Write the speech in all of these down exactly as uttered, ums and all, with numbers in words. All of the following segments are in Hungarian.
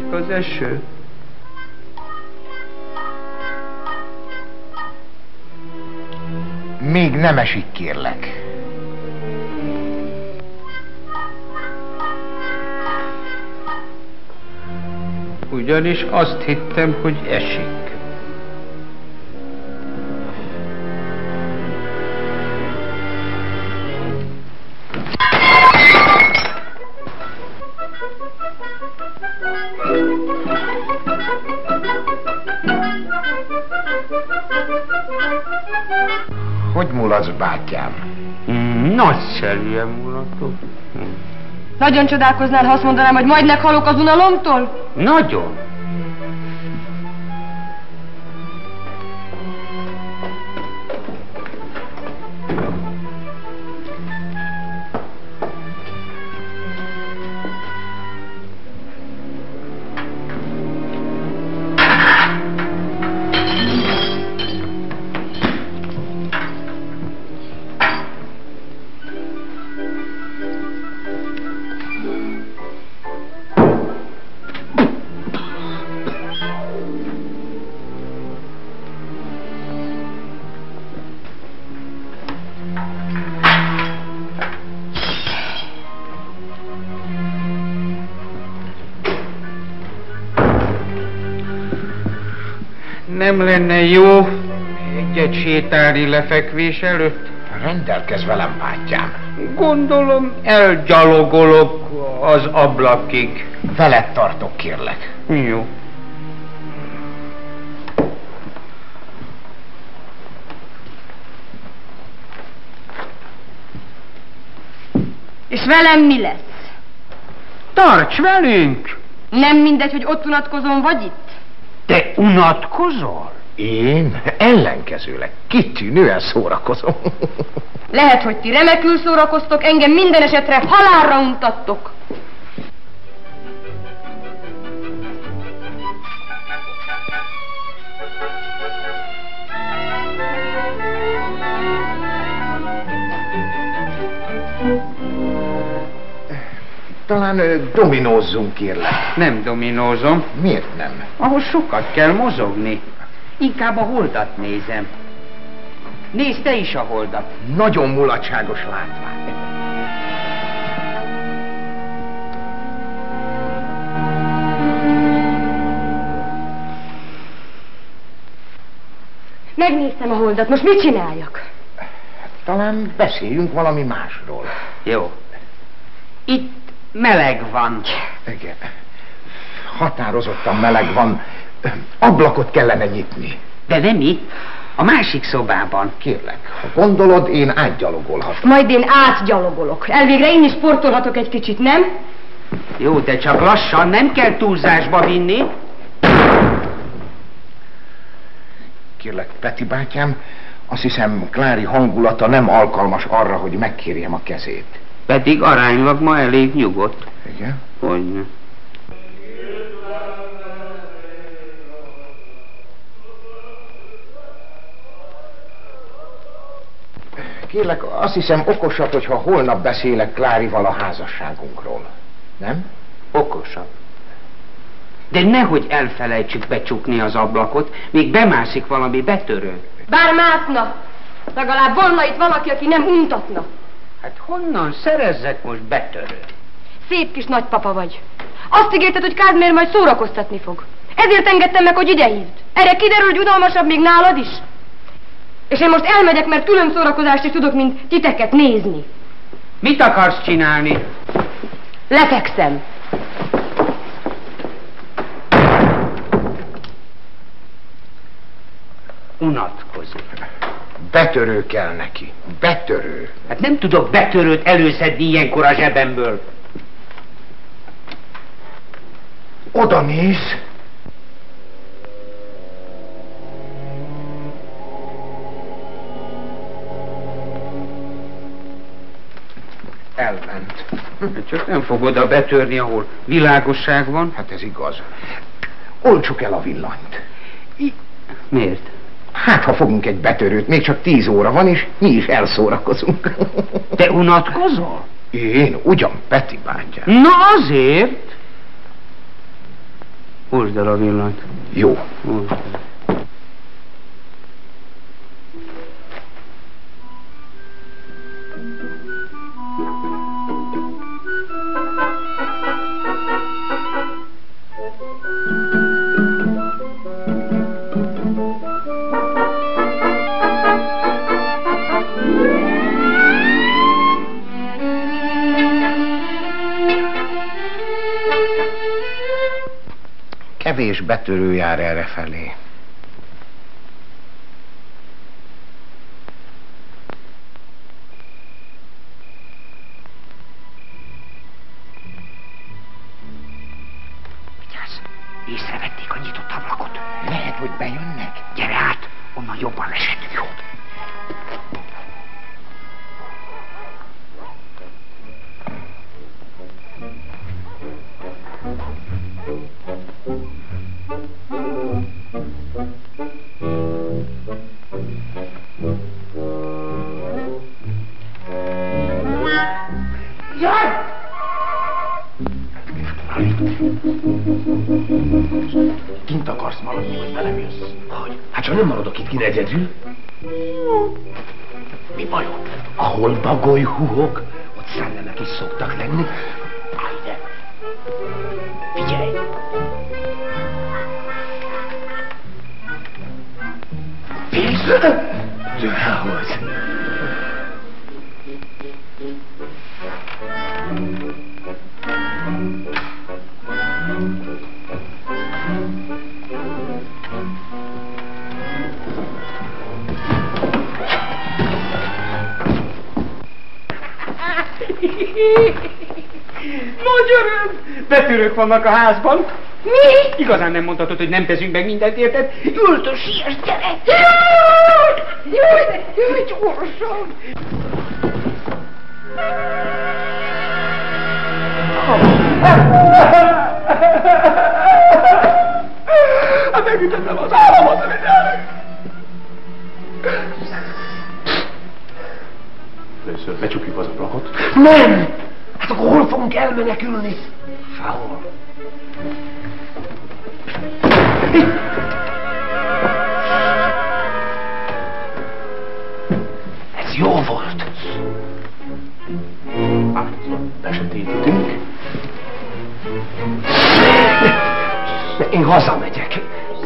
az eső. Még nem esik, kérlek. Ugyanis azt hittem, hogy esik. Hogy mulatsz, bátyám? Mm, nagyszerűen mulatok. Mm. Nagyon csodálkoznál, ha azt mondanám, hogy majd meghalok az unalomtól? Nagyon. Nem lenne jó egyet sétálni lefekvés előtt? Rendelkezz velem, bátyám. Gondolom, elgyalogolok az ablakig. Veled tartok, kérlek. Jó. És velem mi lesz? Tarts velünk! Nem mindegy, hogy ott unatkozom, vagy itt? Te unatkozol? Én ellenkezőleg kitűnően szórakozom. Lehet, hogy ti remekül szórakoztok, engem minden esetre halálra untattok. Talán ö, dominózzunk, kérlek. Nem dominózom. Miért nem? Ahhoz sokat kell mozogni. Inkább a holdat nézem. Nézd te is a holdat. Nagyon mulatságos látvány. Megnéztem a holdat, most mit csináljak? Talán beszéljünk valami másról. Jó. Itt meleg van. Igen. Határozottan meleg van. Ablakot kellene nyitni. De nem itt. A másik szobában. Kérlek, ha gondolod, én átgyalogolhatok. Majd én átgyalogolok. Elvégre én is sportolhatok egy kicsit, nem? Jó, de csak lassan, nem kell túlzásba vinni. Kérlek, Peti bátyám, azt hiszem, Klári hangulata nem alkalmas arra, hogy megkérjem a kezét. Pedig aránylag ma elég nyugodt. Igen? Hogyne. Kérlek, azt hiszem okosabb, hogyha holnap beszélek Klárival a házasságunkról. Nem? Okosabb. De nehogy elfelejtsük becsukni az ablakot, még bemászik valami betörő. Bár mászna. Legalább volna itt valaki, aki nem untatna. Hát honnan szerezzek most betörőt? Szép kis nagypapa vagy. Azt ígérted, hogy Kázmér majd szórakoztatni fog. Ezért engedtem meg, hogy ide hívd. Erre kiderül, hogy unalmasabb még nálad is. És én most elmegyek, mert külön szórakozást is tudok, mint titeket nézni. Mit akarsz csinálni? Lefekszem. Unatkozik. Betörő kell neki. Betörő. Hát nem tudok betörőt előszedni ilyenkor a zsebemből. Oda néz. Elment. Csak nem fog oda betörni, ahol világosság van. Hát ez igaz. Oltsuk el a villanyt. I... Miért? Hát, ha fogunk egy betörőt, még csak tíz óra van, és mi is elszórakozunk. Te unatkozol? Én ugyan, Peti bátyám. Na azért. Húzd el a villanyt. Jó. Húzd el. Kevés betörő jár errefelé. Vigyázz! Észrevették a nyitott ablakot. Lehet, hogy bejönnek. Gyere át! Onnan jobban lesett. Jó. Jaj! Kint akarsz maradni, vagy velem jössz? Hogy? Hát csak nem maradok itt kint egyedül. Mi bajod? Ahol bagoly huhog, ott szellemek is szoktak lenni. Állj ide! Figyelj! Félsz? Dehogy! Nagy öröm! Betörők vannak a házban. Mi? Igazán nem mondhatod, hogy nem teszünk meg mindent, érted? Ültös, siess, gyere! Jaj! Jaj! Jaj, gyorsan! Hát megütöttem az államat, Először becsukjuk az ablakot. Nem! Hát akkor hol fogunk elmenekülni? Sehol. Ez jó volt. Hát, besötétítünk. Én hazamegyek.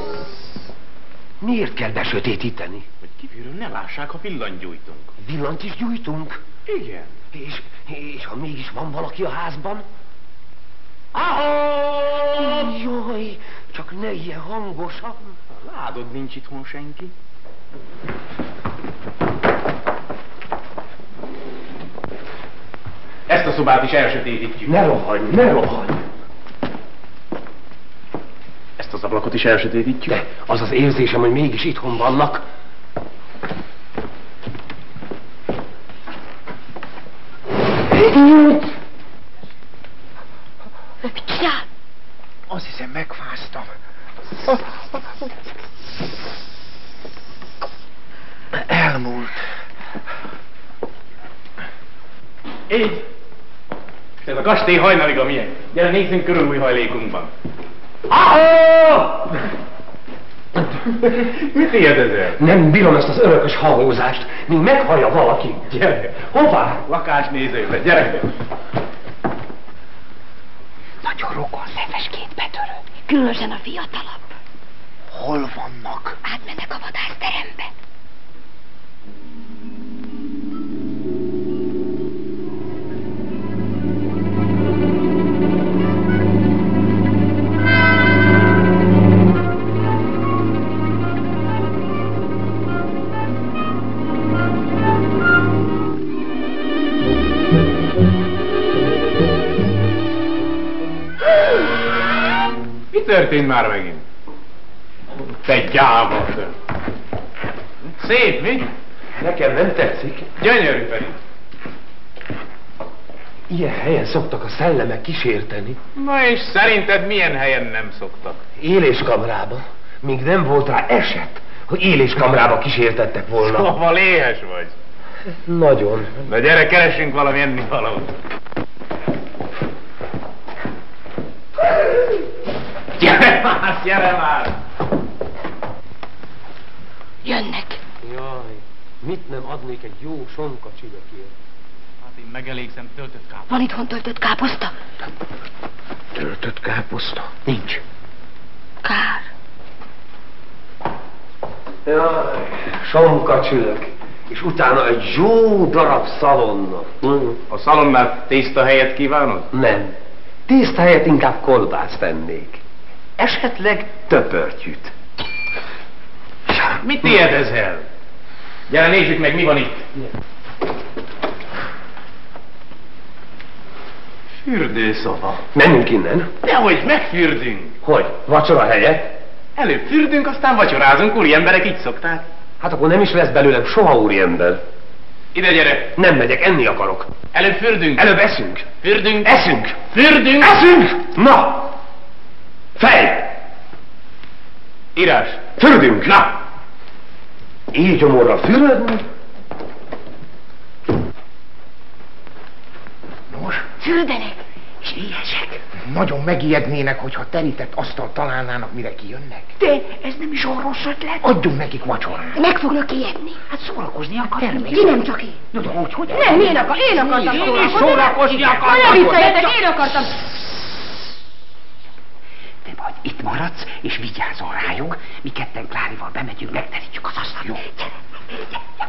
Miért kell besötétíteni? Hogy kívülről ne lássák, ha villant gyújtunk. Villant is gyújtunk? Igen. És, és ha mégis van valaki a házban? Ahó! Jaj, csak ne ilyen hangosan. Látod, nincs itthon senki. Ezt a szobát is elsötétítjük. Ne rohanj, ne rohanj! Ezt az ablakot is elsötétítjük. De az az érzésem, hogy mégis itthon vannak. Mit csinál? Azt hiszem, megfáztam. Elmúlt. Így. Ez a kastély hajnalig a miénk. Gyere, nézzünk körül új hajlékunkban. Ahó! Mit érdezel? Nem bírom ezt az örökös hangózást, míg meghallja valaki. Gyere. Hová? Lakásnézőbe, gyere. Nagyon rokon szeves két betörő. Különösen a fiatalabb. Hol vannak? Átmennek a vadászterembe. Mi történt már megint? Te gyáva! Szép, mi? Nekem nem tetszik. Gyönyörű pedig. Ilyen helyen szoktak a szellemek kísérteni. Na és szerinted milyen helyen nem szoktak? Éléskamrába. Míg nem volt rá eset, hogy éléskamrába kísértettek volna. Szóval éhes vagy. Nagyon. Na gyere, keressünk valami ennivalót. Gyere már, gyere már! Jönnek. Jaj, mit nem adnék egy jó sonka csillagért? Hát én megelégzem töltött káposzta. Van itthon töltött káposzta? Töltött káposzta? Nincs. Kár. Jaj, sonka csillag. És utána egy jó darab szalonna. Hm? A szalonnát tészta helyett kívánod? Nem. Tészta helyett inkább kolbászt tennék. Esetleg töpörtyűt. Mit ijedezel? Gyere, nézzük meg, mi van itt. Fürdőszoba. Menjünk innen. Dehogy megfürdünk. Hogy? Vacsora helyett? Előbb fürdünk, aztán vacsorázunk, úri emberek így szokták. Hát akkor nem is lesz belőlem soha úriember. Ide gyere. Nem megyek, enni akarok. Előbb fürdünk. Előbb eszünk. Fürdünk. Eszünk. Fürdünk. Eszünk! Na! Fej! Írás. Fürdünk! Na! Így gyomorra fürödni. Nos, Fürdenek. és éhesek. Nagyon megijednének, hogyha terített asztalt találnának, mire kijönnek. De ez nem is olyan rossz ötlet. Adjunk nekik vacsorát. Meg fognak ijedni. Hát szórakozni akar. Ki nem csak én. No, de hogy, hogy? Nem, én, akar, én akartam Én szórakozni. is szórakozni akartam. Ne vicceljetek, én akartam. Te majd itt maradsz, és vigyázol rájuk. Mi ketten Klárival bemegyünk, megterítjük az asztalt. Jó. Gyere, gyere, gyere.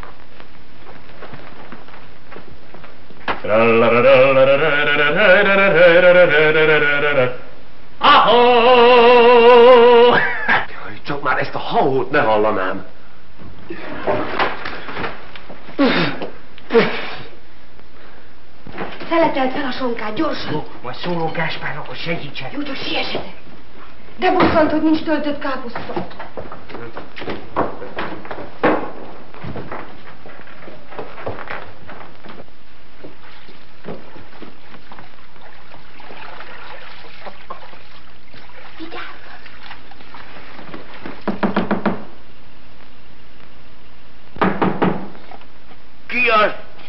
Ahó! Jaj, csak már ezt a haót ne hallanám. Szeleteld fel a sonkát, gyorsan. Majd szóló Gáspárnak, hogy segítsen. Jó, csak siessetek. De bosszant, hogy nincs töltött káposzta. Ki az?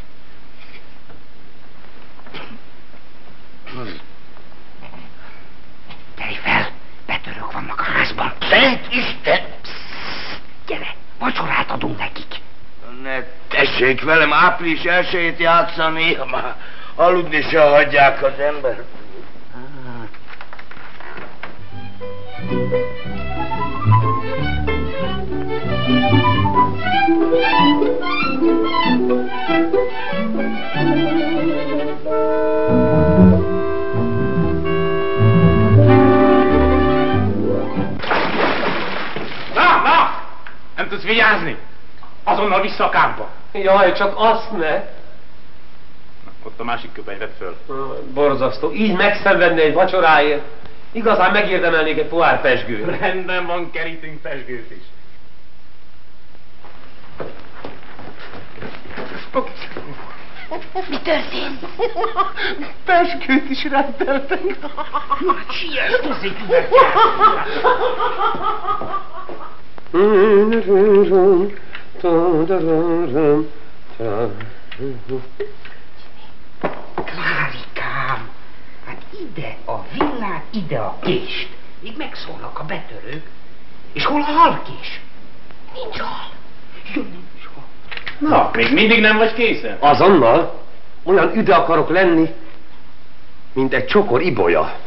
Kelj fel, betörők vannak a házban. Szent Isten! Gyere, vacsorát adunk nekik. Ne tessék velem április elsejét játszani, már aludni se hagyják az ember. Na, na! Nem tudsz vigyázni? Azonnal vissza a kámpa. Jaj, csak azt ne. Na, ott a másik köpeny, vedd föl. Borzasztó. Így megszenvedni egy vacsoráért. Igazán megérdemelnék egy pohár pezsgőt. Rendben van, kerítünk pesgőt is. Mi történt? Pezsgőt is rendeltek. Hát siess, hozzék üveget. Klárikám, hát ide a villát, ide a kést. Még megszólnak a betörők. És hol a halkés? Nincs hal. Jö, nincs hal. Na, még mindig nem vagy készen? Azonnal olyan üde akarok lenni, mint egy csokor ibolya.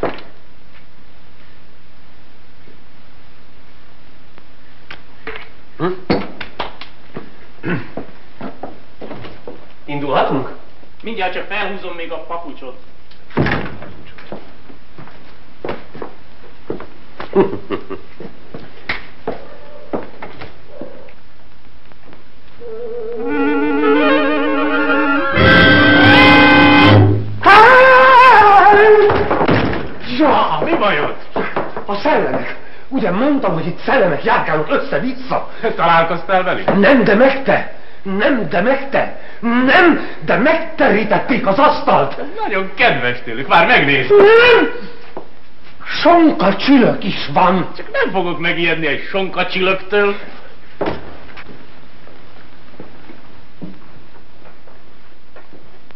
Hm? Indulhatunk? Mindjárt csak felhúzom még a papucsot. Ja, mi bajod? A szellemek. Ugye mondtam, hogy itt szellemek járkálnak össze-vissza? Találkoztál velük? Nem, de meg te! Nem, de meg te! Nem, de megterítették az asztalt! Nagyon kedves tőlük, már megnézd. Nem! Sonka csülök is van! Csak nem fogok megijedni egy sonkacsilöktől.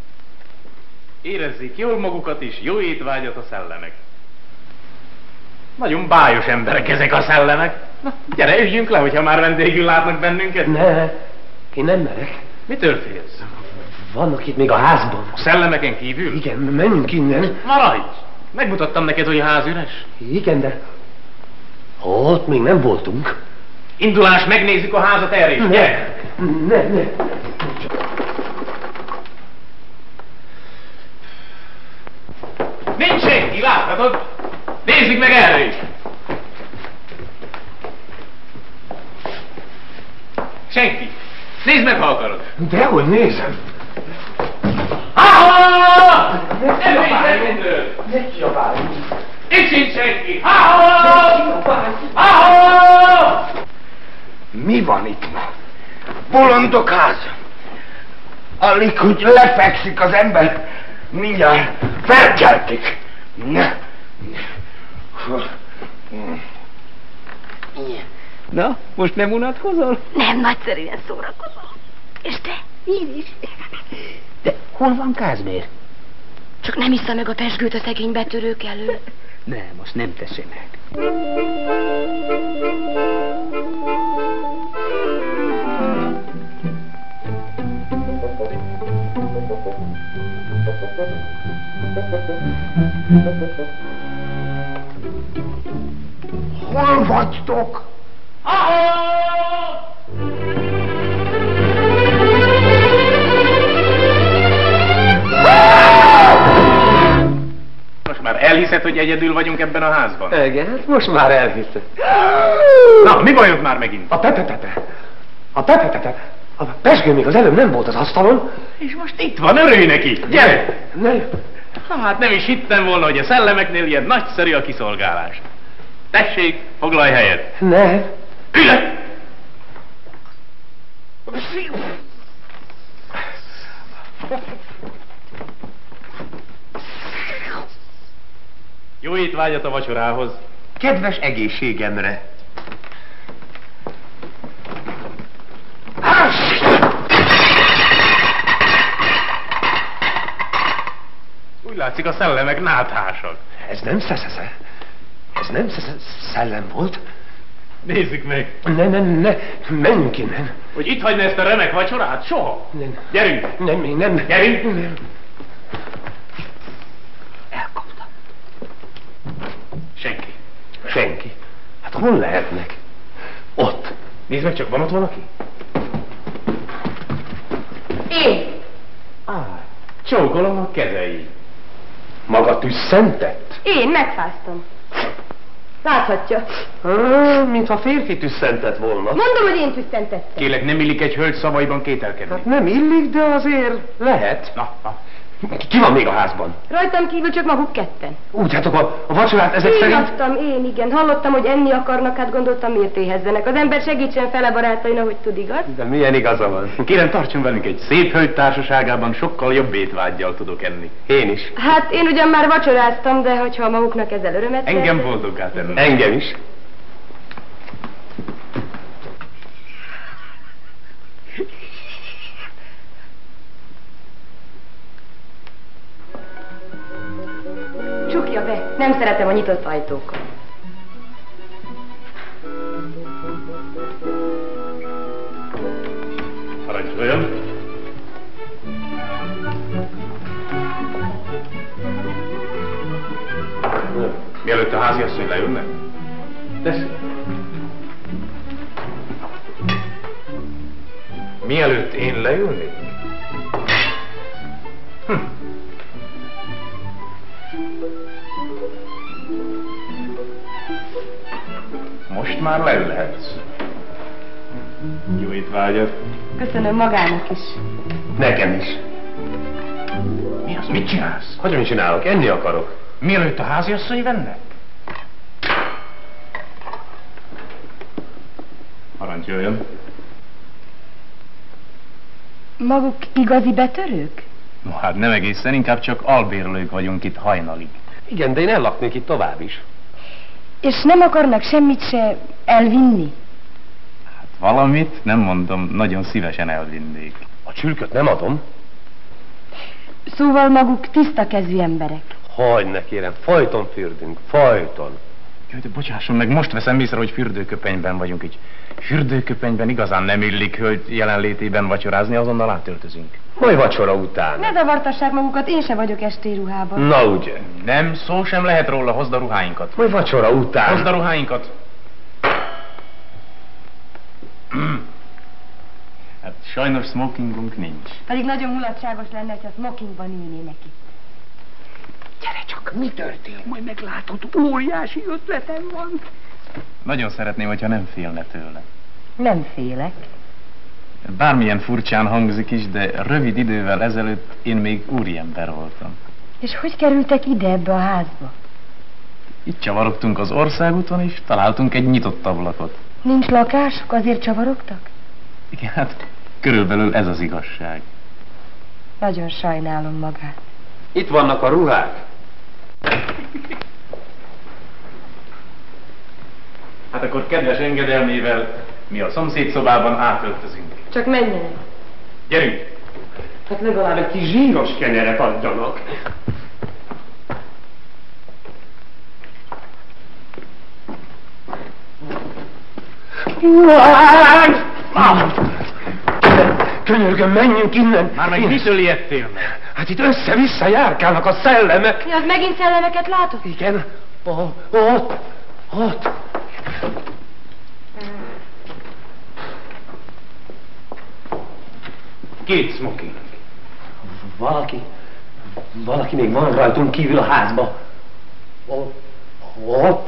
Érezzék jól magukat és jó étvágyat a szellemek. Nagyon bájos emberek ezek a szellemek. Na, gyere, üljünk le, hogyha már vendégül látnak bennünket. Ne, én nem merek. Mitől félsz? Vannak itt még a házban. A szellemeken kívül? Igen, menjünk innen. Maradj! Megmutattam neked, hogy a ház üres. Igen, de ott még nem voltunk. Indulás, megnézzük a házat erre is. Gyere! Ne, ne. Nincs senki, láthatod? Nézzük meg erre is. Senki. Nézd meg, ha akarod. Dehogy nézem. Ha-ha! Ez is megmondő. Ne kiabálj. Itt sincs senki. Ha-ha! Ha-ha! Mi van itt ma? Bolondok háza. Alig, hogy lefekszik az ember, mindjárt felkeltik. Ne. Na, most nem unatkozol? Nem, nagyszerűen szórakozom. És te? Én is. De hol van Kázmér? Csak nem iszza meg a pezsgőt a szegény betörők elől. Nem, azt nem teszi meg. Hol vagytok? Most már elhiszed, hogy egyedül vagyunk ebben a házban? Igen, hát most már elhiszem. Na, mi bajod már megint? A pepepepe. A pepepepe. A pezsgő még az előbb nem volt az asztalon. És most itt van, örülj neki! Gyere! Ne. Na hát nem is hittem volna, hogy a szellemeknél ilyen nagyszerű a kiszolgálás. Tessék, foglalj helyet! Ne. Ülj le! Jó étvágyat a vacsorához! Kedves egészségemre. Úgy látszik, a szellemek náthásak. Ez nem szesze. Ez nem szesze szellem volt. Nézzük meg, Ne, ne, ne. Menjünk innen. hogy itt hagyna ezt a remek vacsorát? Soha! Nem. Gyerünk! Nem, még nem. Gyerünk! Nem. Elkapta. Senki. Senki. Hát hol lehetnek? Ott. Nézd meg csak, van ott valaki? Én. Á, csókolom a kezei. Maga tüsszentett? Én megfáztam. Láthatja. Ah, mintha férfi tüsszentett volna. Mondom, hogy én tüsszentettem. Kérlek, nem illik egy hölgy szavaiban kételkedni. Hát nem illik, de azért lehet. Na, na. Ki van még a házban? Rajtam kívül csak maguk ketten. Úgy, hát a, a vacsorát ezek Én szerint... laktam, én igen. Hallottam, hogy enni akarnak, hát gondoltam, miért éhezzenek. Az ember segítsen fele barátain, ahogy tud, igaz? De milyen igaza van? Kérem, tartson velünk egy szép hölgy társaságában, sokkal jobb étvággyal tudok enni. Én is. Hát én ugyan már vacsoráztam, de hogyha maguknak ezzel örömet Engem szerez- boldoggá tenni. Engem is. Csukja be. Nem szeretem a nyitott ajtókat. Parancsoljon. Mielőtt a háziasszony leülne? Tessék. Mielőtt én leülnék? Hm. Most már leülhetsz. Jó étvágyat. Köszönöm magának is. Nekem is. Mi az? Mit csinálsz? Hogy mit csinálok? Enni akarok. Mielőtt a háziasszony venne? Parancsoljon. Maguk igazi betörők? No hát nem egészen, inkább csak albérlők vagyunk itt hajnalig. Igen, de én ellaknék itt tovább is. És nem akarnak semmit se elvinni? Hát valamit, nem mondom, nagyon szívesen elvinnék. A csülköt nem adom. Szóval maguk tiszta kezű emberek. Hagyj ne kérem, folyton fürdünk, folyton. Jaj, de bocsásson meg, most veszem észre, hogy fürdőköpenyben vagyunk. Egy fürdőköpenyben igazán nem illik hölgy jelenlétében vacsorázni, azonnal átöltözünk. Majd vacsora után. Ne zavartassák magukat, én se vagyok esti ruhában. Na ugye. Nem, szó sem lehet róla, hozd a ruháinkat. Majd vacsora után. Hozd a ruháinkat. Hát sajnos smokingunk nincs. Pedig nagyon mulatságos lenne, ha smokingban ülnének itt. Gyere csak, mi történt? Majd meglátod, óriási ötletem van. Nagyon szeretném, hogyha nem félne tőle. Nem félek. Bármilyen furcsán hangzik is, de rövid idővel ezelőtt én még úriember voltam. És hogy kerültek ide ebbe a házba? Itt csavarogtunk az országúton, és találtunk egy nyitott ablakot. Nincs lakásuk, azért csavarogtak? Igen, hát körülbelül ez az igazság. Nagyon sajnálom magát. Itt vannak a ruhák. Hát akkor kedves engedelmével mi a szomszédszobában átöltözünk. Csak menjenek. Gyerünk! Hát legalább egy kis zsíros kenyeret adjanak. Könyörgöm, menjünk innen! Már meg mitől ijedtél? Hát itt össze-vissza járkálnak a szellemek. Mi az, megint szellemeket látod? Igen, oh, ott, ott. Két smoking. Valaki, valaki még van rajtunk kívül a házba. Ott, ott.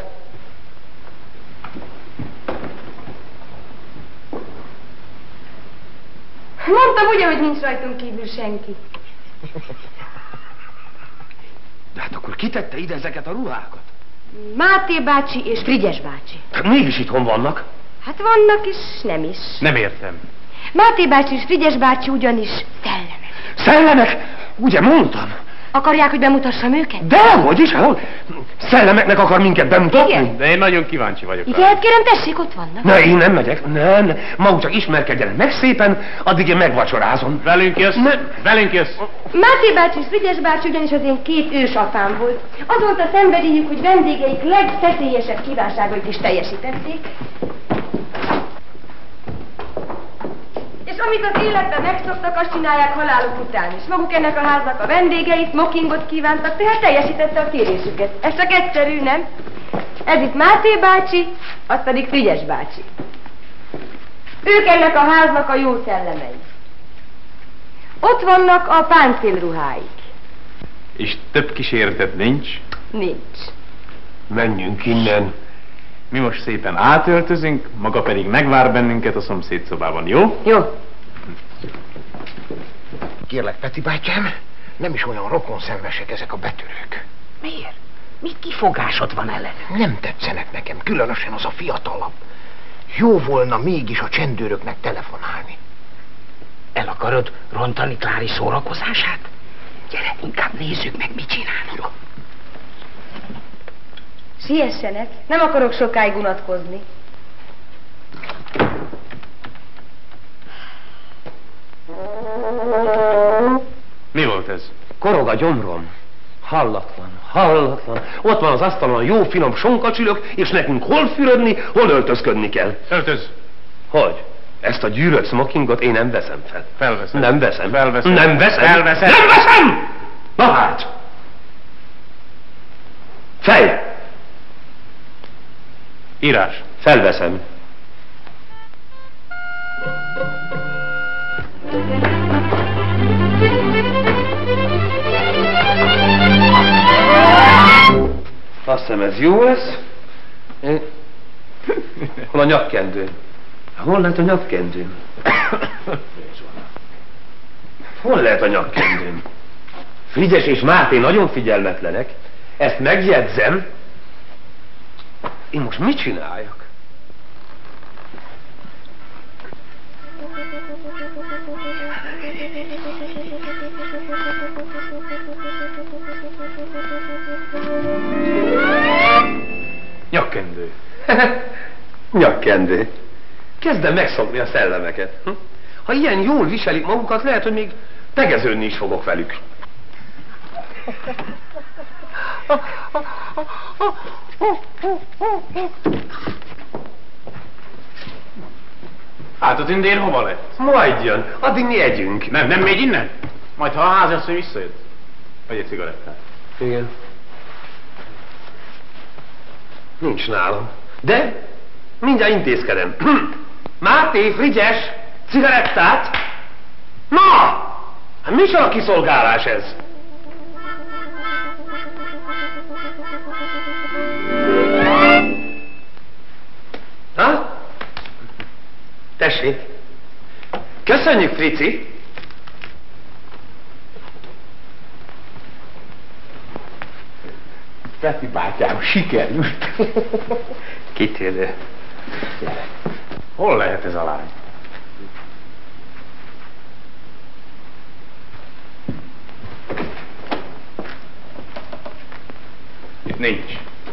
Mondtam ugye, hogy nincs rajtunk kívül senki. De hát akkor kitette ide ezeket a ruhákat? Máté bácsi és Frigyes bácsi. Hát mégis itthon vannak. Hát vannak is, nem is. Nem értem. Máté bácsi és Frigyes bácsi ugyanis szellemek. Szellemek? Ugye mondtam? Akarják, hogy bemutassam őket? Dehogy is, ahol szellemeknek akar minket bemutatni? Igen. De én nagyon kíváncsi vagyok. Igen, hát kérem, tessék, ott vannak. Ne, én nem megyek, nem, maguk csak ismerkedjenek meg szépen, addig én megvacsorázom. Velünk jössz? Nem. Velünk jössz? Máté bácsi és Frigyes bácsi ugyanis az én két ősapám volt. Az volt a szenvedélyük, hogy vendégeik legfeszélyesebb kívánságait is teljesítették. És amit az életben megszoktak, azt csinálják haláluk után is. Maguk ennek a háznak a vendégei smokingot kívántak, tehát teljesítette a kérésüket. Ez csak egyszerű, nem? Ez itt Máté bácsi, az pedig Frigyes bácsi. Ők ennek a háznak a jó szellemei. Ott vannak a páncélruháik. És több kíséretet nincs? Nincs. Menjünk innen. Mi most szépen átöltözünk, maga pedig megvár bennünket a szomszédszobában, jó? Jó. Kérlek, Peti bátyám, nem is olyan rokonszenvesek ezek a betörők. Miért? Mi kifogásod van ellen? Nem tetszenek nekem, különösen az a fiatalabb. Jó volna mégis a csendőröknek telefonálni. El akarod rontani Klári szórakozását? Gyere, inkább nézzük meg, mit csinálnak. Siessenek, nem akarok sokáig unatkozni. Mi volt ez? Korog a gyomrom. Hallatlan, hallatlan. Ott van az asztalon a jó finom sonkacsülök, és nekünk hol fürödni, hol öltözködni kell. Öltöz! Hogy? Ezt a gyűrött smokingot én nem veszem fel. Felveszem. Nem veszem. Felveszem. Nem veszem. Felveszem. Nem veszem! Na hát! Fej! Írás. Felveszem. Azt hiszem ez jó lesz. Hol a nyakkendő? Hol lehet a nyakkendőm? Hol lehet a nyakkendőm? Frigyes és Máté nagyon figyelmetlenek. Ezt megjegyzem. Én most mit csináljak? Nyakkendő. Nyakkendő. Kezdem megszokni a szellemeket. Hm? Ha ilyen jól viselik magukat, lehet, hogy még tegeződni is fogok velük. Hát a tündér hova lett? Majd jön, addig mi együnk. Nem, nem megy innen? Majd ha a házasszony visszajött. Vagy egy cigarettát. Igen. Nincs nálam. De mindjárt intézkedem. Máté, Frigyes, cigarettát! Na! Hát micsoda kiszolgálás ez? Ha? Tessék. Köszönjük, Frici. Peti bátyám, sikerült. Kitérő. Hol lehet ez a lány? Itt nincs.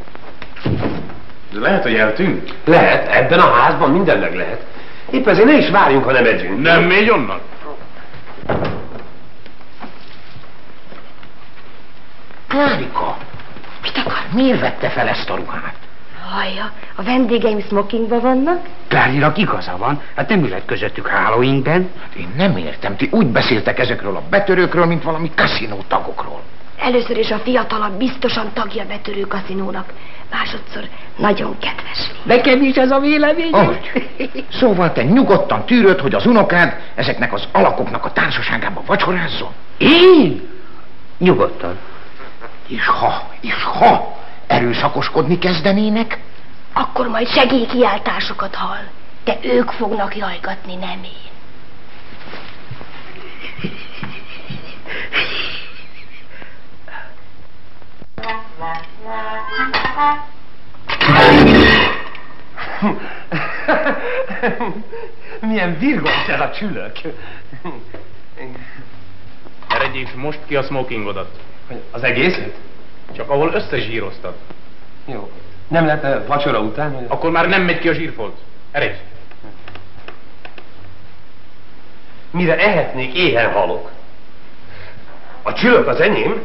De lehet, hogy eltűnt? Lehet, ebben a házban minden meg lehet. Épp ezért ne is várjunk, ha nem megyünk. Nem megy onnan? Klárika, Mit akar? miért vette fel ezt a ruhát? Hallja, a vendégeim smokingban vannak? Klárinak igaza van, hát nem ülhet közöttük hálóinkben. Hát én nem értem, ti úgy beszéltek ezekről a betörőkről, mint valami kaszinó tagokról. Először is a fiatalabb biztosan tagja betörő kaszinónak. Másodszor nagyon kedves. Nekem is ez a véleményem. Ahogy? Szóval te nyugodtan tűröd, hogy az unokád ezeknek az alakoknak a társaságában vacsorázzon? Én? Nyugodtan. És ha, és ha erőszakoskodni kezdenének? Akkor majd segélykiáltásokat hall. De ők fognak jajgatni, nem én. Milyen virgos ez a csülök. Eredjék most ki a smokingodat. Az egészet? Csak ahol összezsíroztad. Jó. Nem lehet vacsora után? Hogy... Akkor már nem megy ki a zsírfolt. Eredj! Mire ehetnék, éhen halok. A csülök az enyém?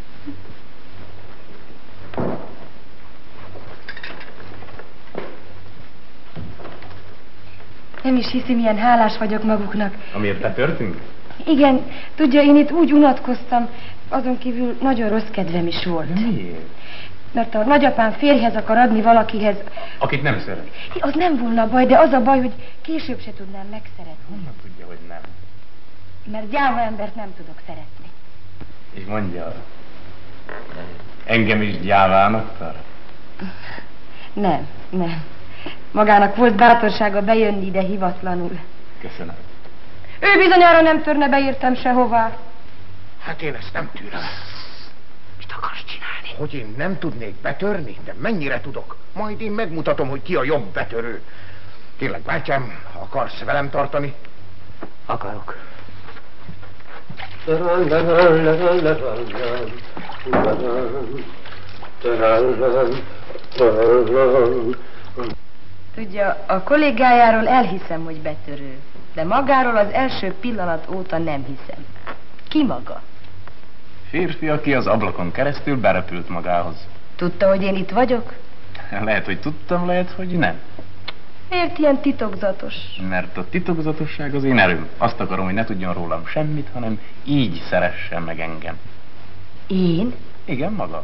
Nem is hiszi, milyen hálás vagyok maguknak. Amiért betörtünk? Igen, tudja, én itt úgy unatkoztam, azon kívül nagyon rossz kedvem is volt. Miért? Mert a nagyapám férjhez akar adni valakihez, Akit nem szeret. az nem volna baj, de az a baj, hogy később se tudnám megszeretni. Honnan tudja, hogy nem? Mert gyáva embert nem tudok szeretni. És mondja, engem is gyávának tart? Nem, nem. Magának volt bátorsága bejönni ide hivatlanul. Köszönöm. Ő bizonyára nem törne beírtam sehová. Hát én ezt nem tűröm. Mit akarsz csinálni? Hogy én nem tudnék betörni? De mennyire tudok? Majd én megmutatom, hogy ki a jobb betörő. Tényleg, bátyám, akarsz velem tartani? Akarok. Tudja, a kollégájáról elhiszem, hogy betörő, de magáról az első pillanat óta nem hiszem. Ki maga? Férfi, aki az ablakon keresztül berepült magához. Tudta, hogy én itt vagyok? Lehet, hogy tudtam, lehet, hogy nem. Miért ilyen titokzatos? Mert a titokzatosság az én erőm. Azt akarom, hogy ne tudjon rólam semmit, hanem így szeressen meg engem. Én? Igen, maga.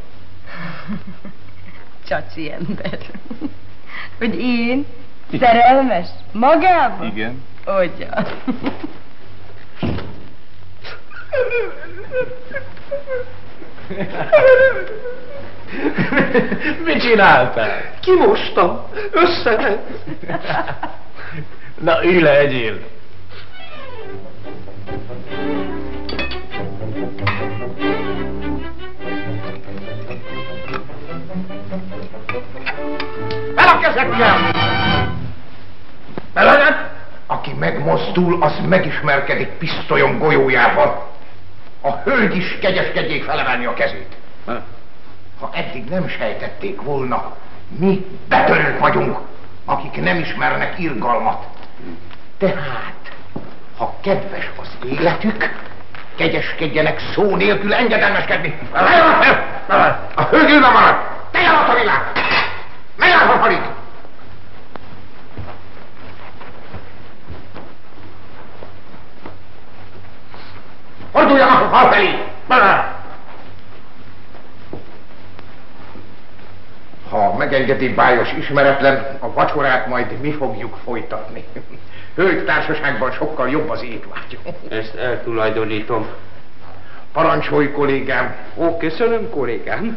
Csacsi ember. Hogy én? Szerelmes? Magában? Igen. Ugyan. Mit csináltál? Kimostam. Összement. Na, ülj le, egyél. El a kezekkel! Ellenet! Aki megmozdul, az megismerkedik pisztolyom golyójával. A hölgy is kegyeskedjék felemelni a kezét. Ha eddig nem sejtették volna, mi betörők vagyunk, akik nem ismernek irgalmat. Tehát, ha kedves az életük, Kegyeskedjenek szó nélkül engedelmeskedni. A hőgőben marad! Te jelent a világ! Megáll a falig! Forduljanak a fal felé! Ha megengedi bájos ismeretlen, a vacsorát majd mi fogjuk folytatni. Hölgy társaságban sokkal jobb az étvágy. Ezt eltulajdonítom. Parancsolj, kollégám. Ó, köszönöm, kollégám.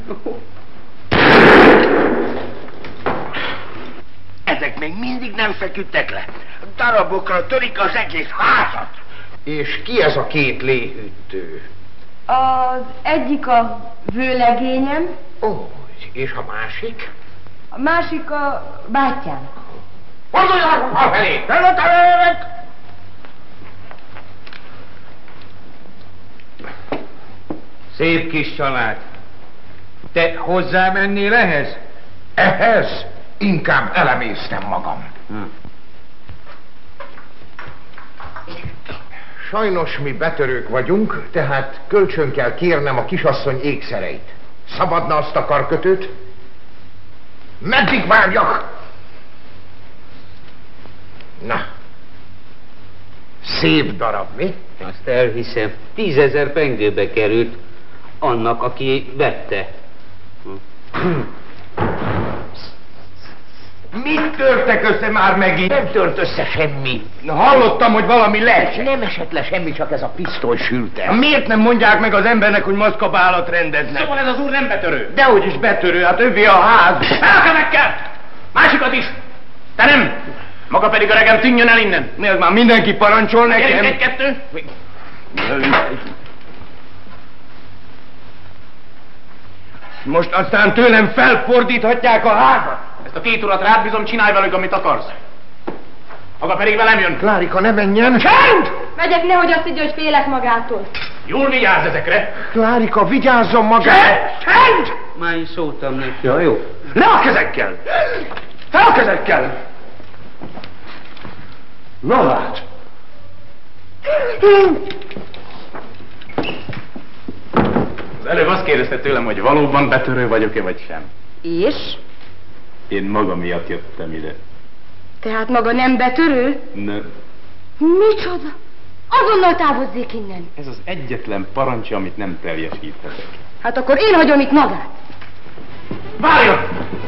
Ezek még mindig nem feküdtek le. Darabokra törik az egész házat. És ki ez a két léhűtő? Az egyik a vőlegényem, Ó, és a másik? a másik a bátyám. Forduljanak a fal felé! Felötelek! Szép kis család. Te hozzámennél ehhez? Ehhez inkább elemésztem magam. Hm. Sajnos mi betörők vagyunk, tehát kölcsön kell kérnem a kisasszony ékszereit. Szabadna azt a karkötőt? Meddig várjak? Na, szép darab, mi? Azt elhiszem, tízezer pengőbe került annak, aki vette. Mit törtek össze már megint? Nem tört össze semmi. Hallottam, hogy valami lesz. Nem esett le semmi, csak ez a pisztoly sült el. Miért nem mondják meg az embernek, hogy maszkabálat rendeznek? Szóval ez az úr nem betörő. Dehogy is betörő, hát övé a ház. El a kezekkel! Másikat is! Te nem! Maga pedig öregem tűnjön el innen. Mi az már mindenki parancsol nekem? Gyerünk egy-kettő! Most aztán tőlem felfordíthatják a házat. Ezt a két urat rád bízom, csinálj velük, amit akarsz. Maga pedig velem jön. Klárika, ne menjen! Csend! Megyek, nehogy azt higgye, hogy félek magától. Jól vigyázz ezekre. Klárika, vigyázzon magára! Csend! Már is szóltam neki. Ja, jó. Le a kezekkel! Le a kezekkel! Na lát! Az előbb azt kérdezte tőlem, hogy valóban betörő vagyok-e, vagy sem. És? Én maga miatt jöttem ide. Tehát maga nem betörő? Nem. Micsoda? Azonnal távozzék innen. Ez az egyetlen parancsa, amit nem teljesíthetek. Hát akkor én hagyom itt magát. Várjon!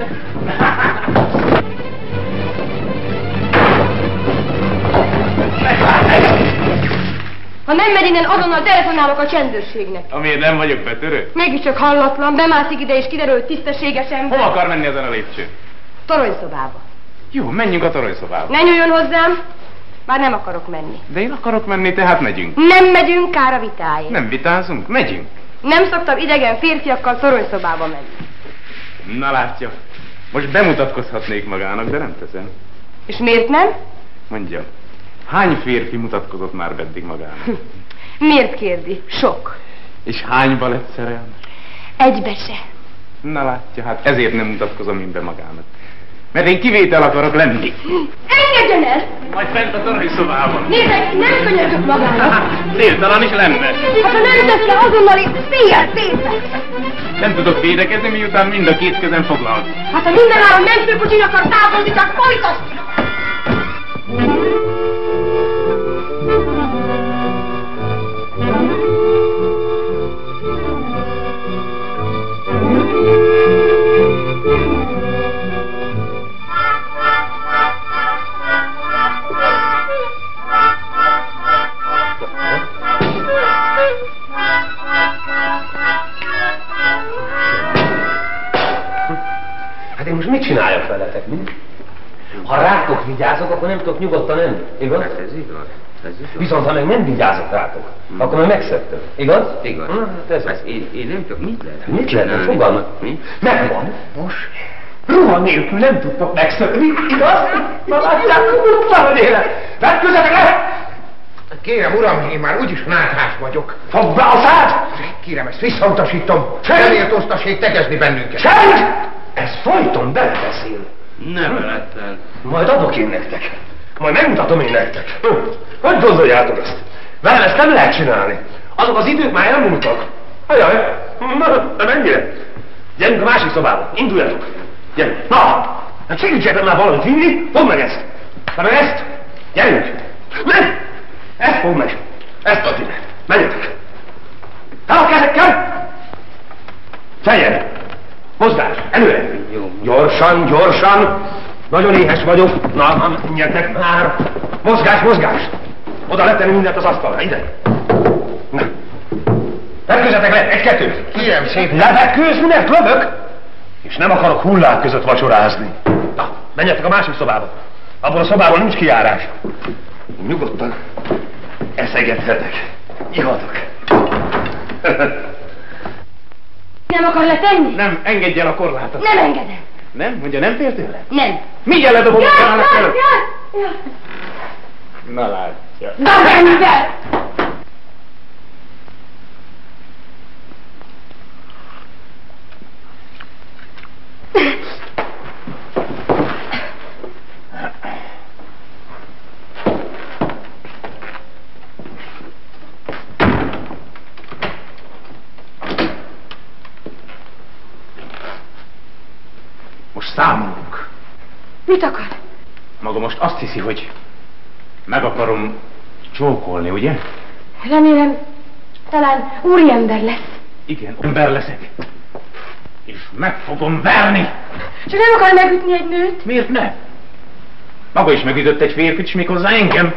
Ha nem megy innen, azonnal telefonálok a csendőrségnek. Amiért nem vagyok betörő? Mégiscsak hallatlan, bemászik ide és kiderül tisztességesen. Hova akar menni ezen a lépcsőn? Toronyszobába. Jó, menjünk a toronyszobába. Ne nyúljon hozzám, már nem akarok menni. De én akarok menni, tehát megyünk. Nem megyünk, kár a vitáért. Nem vitázunk, megyünk. Nem szoktam idegen férfiakkal toronyszobába menni. Na látja, most bemutatkozhatnék magának, de nem teszem. És miért nem? Mondja, hány férfi mutatkozott már eddig magának? Miért kérdi? Sok. És hányba lett szerelmes? Egybe se. Na látja, hát ezért nem mutatkozom én be magának. Mert én kivétel akarok lenni. Engedjen el! Majd fent a toronyszobában. Nézzek, nem könyörgök magának. Céltalan is lenne. Hát ha nem tesz le azonnal itt, széjjel tétek. Nem tudok védekezni, miután mind a két kezem foglalt. Hát ha mindenáron mentőkocsin akar távolni, csak folytasd! Hát én most mit csináljak veletek, mi? Ha rátok vigyázok, akkor nem tudok nyugodtan enni, igaz? Hát ez igaz. Ez igaz. Viszont ha meg nem vigyázok rátok, hmm. akkor meg megszöktök, igaz? Igaz. Na, hát ez hát én, én nem tudok, mit lehet? Mit lehet? Fogalmat? Mi? Megvan. Most ruha nélkül nem tudtok megszökni, igaz? Na látjátok, hogy hogy élet. Vetközzetek le! Kérem, uram, én már úgyis náthás vagyok. Fogd be a szád! Kérem, ezt visszautasítom. Ezért osztassék tegezni bennünket. Csend! Ez folyton belebeszél. Ne velettel. Majd adok én nektek. Majd megmutatom én nektek. Hm. Hogy gondoljátok ezt? Velem ezt nem lehet csinálni. Azok az idők már elmúltak. Ajaj, de mennyire? Gyerünk a másik szobába, induljatok. Gyerünk. Na, hát segítsetek már valamit vinni, fogd meg ezt. Na meg ezt, gyerünk. Menj! Ezt fogd meg. Ezt add ide. Menjetek. Fel a kezekkel! Fejjel! Mozgás! Előre! Gyorsan, gyorsan! Nagyon éhes vagyok. Na, na, menjetek már! Mozgás, mozgás! Oda letenni mindent az asztalra, ide! Na! Vetkőzetek le, egy-kettőt! Kérem szépen! Levetkőzni, mert lövök! És nem akarok hullák között vacsorázni. Na, menjetek a másik szobába. Abban a szobában nincs kijárás. Nyugodtan eszegethetek. Ihatok. Nem akar letenni? Nem, engedj el a korlátot. Nem engedem. Nem? Mondja, nem fél tőle? Nem. Mindjárt ledobom a Jaj, kalának jaj, előtt. jaj, jaj. Na látja. Dabember! Most számolunk. Mit akar? Maga most azt hiszi, hogy meg akarom csókolni, ugye? Remélem, talán úriember lesz. Igen, ember leszek. És meg fogom verni. Csak nem akar megütni egy nőt? Miért ne? Maga is megütött egy férfit, és méghozzá engem.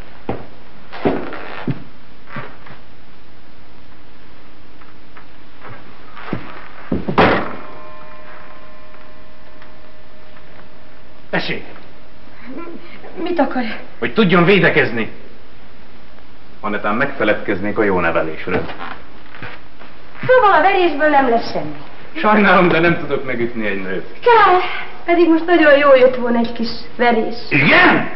Tessék! Mit akar? Hogy tudjon védekezni. Annetán megfeledkeznék a jó nevelésről. Szóval a verésből nem lesz semmi. Sajnálom, de nem tudok megütni egy nőt. Kár, pedig most nagyon jó jött volna egy kis verés. Igen?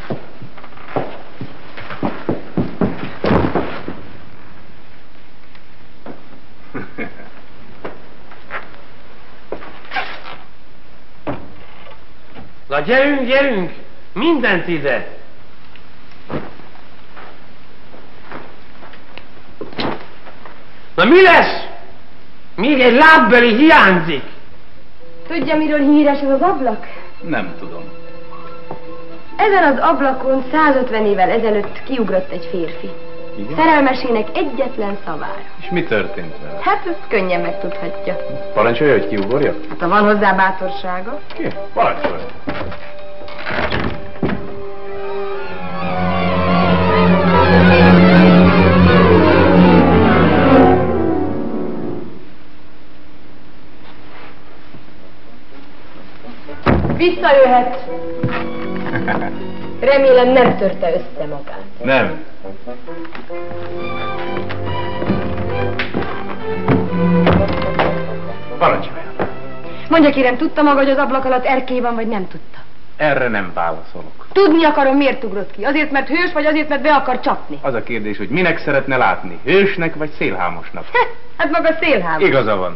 Na gyerünk, gyerünk! Mindent ide! Na mi lesz? Még egy lábbeli hiányzik! Tudja, miről híres ez az ablak? Nem tudom. Ezen az ablakon százötven évvel ezelőtt kiugrott egy férfi. Igen? Szerelmesének egyetlen szavára. És mi történt vele? Hát ezt könnyen megtudhatja. Parancsolja, hogy kiugorjak? Hát ha van hozzá bátorsága. Ki? Parancsolja. Visszajöhet. Remélem nem törte össze magát. Nem. Parancsolja. Mondja kérem, tudta maga, hogy az ablak alatt erkély van, vagy nem tudta? Erre nem válaszolok. Tudni akarom, miért ugrott ki. Azért, mert hős, vagy azért, mert be akar csapni? Az a kérdés, hogy minek szeretne látni? Hősnek vagy szélhámosnak? Hát maga szélhámos. Igaza van.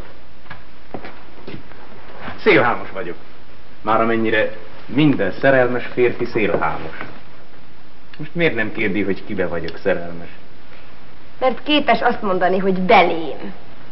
Szélhámos vagyok. Már amennyire minden szerelmes férfi szélhámos. Most miért nem kérdi, hogy kibe vagyok szerelmes? Mert képes azt mondani, hogy belém.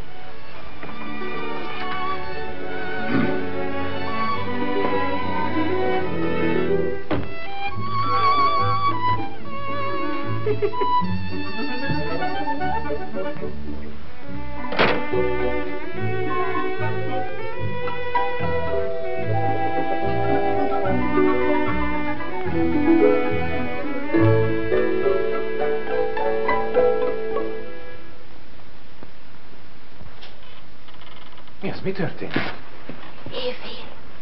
Mi az? Mi történt? Éjfél.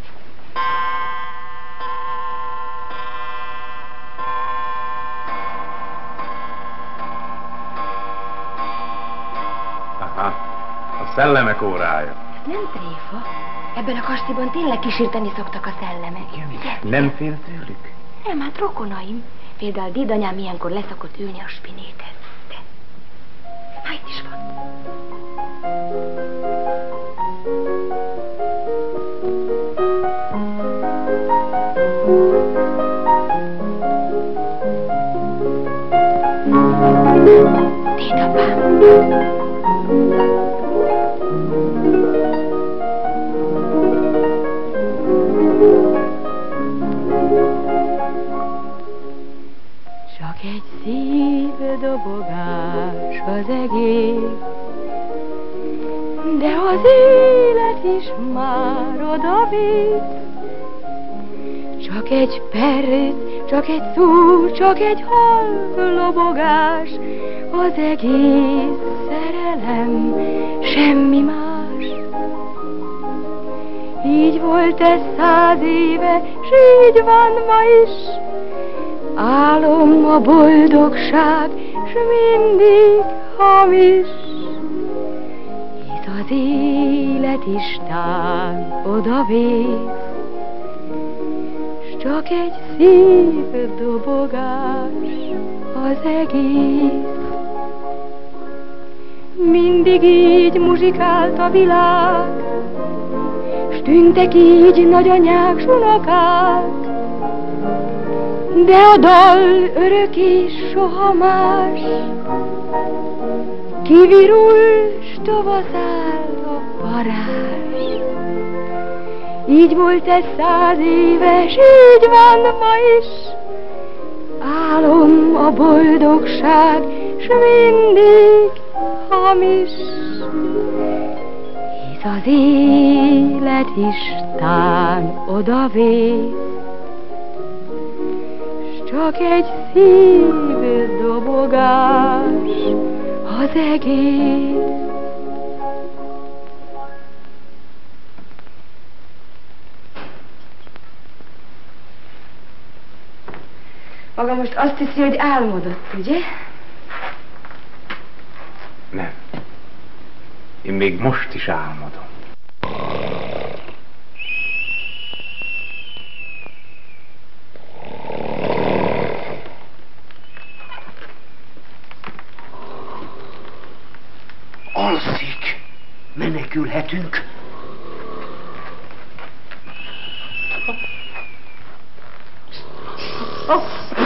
Aha, a szellemek órája. Ez nem tréfa. Ebben a kastélyban tényleg kísérteni szoktak a szellemek. Igen, Nem fél tőlük? nem, hát rokonaim. Például dédanyám ilyenkor leszokott ülni a spinéten. De... Na, itt is van. Dédapám. de az élet is már oda vitt. Csak egy perc, csak egy szó, csak egy hallobogás, az egész szerelem, semmi más. Így volt ez száz éve, s így van ma is. Álom a boldogság, s mindig hamis. Itt az élet is tán oda vész, s csak egy szívdobogás az egész. Mindig így muzsikált a világ, s tűntek így nagyanyák, s unokák, de a dal örök és soha más. Kivirul, s tavaszáll a parázs. Így volt ez száz éves, így van ma is. Álom a boldogság, s mindig hamis. Itt az élet is tán oda vész, s csak egy szívdobogás az egész. Maga most azt hiszi, hogy álmodott, ugye? Nem. Én még most is álmodom. Alszik. Menekülhetünk. Oh.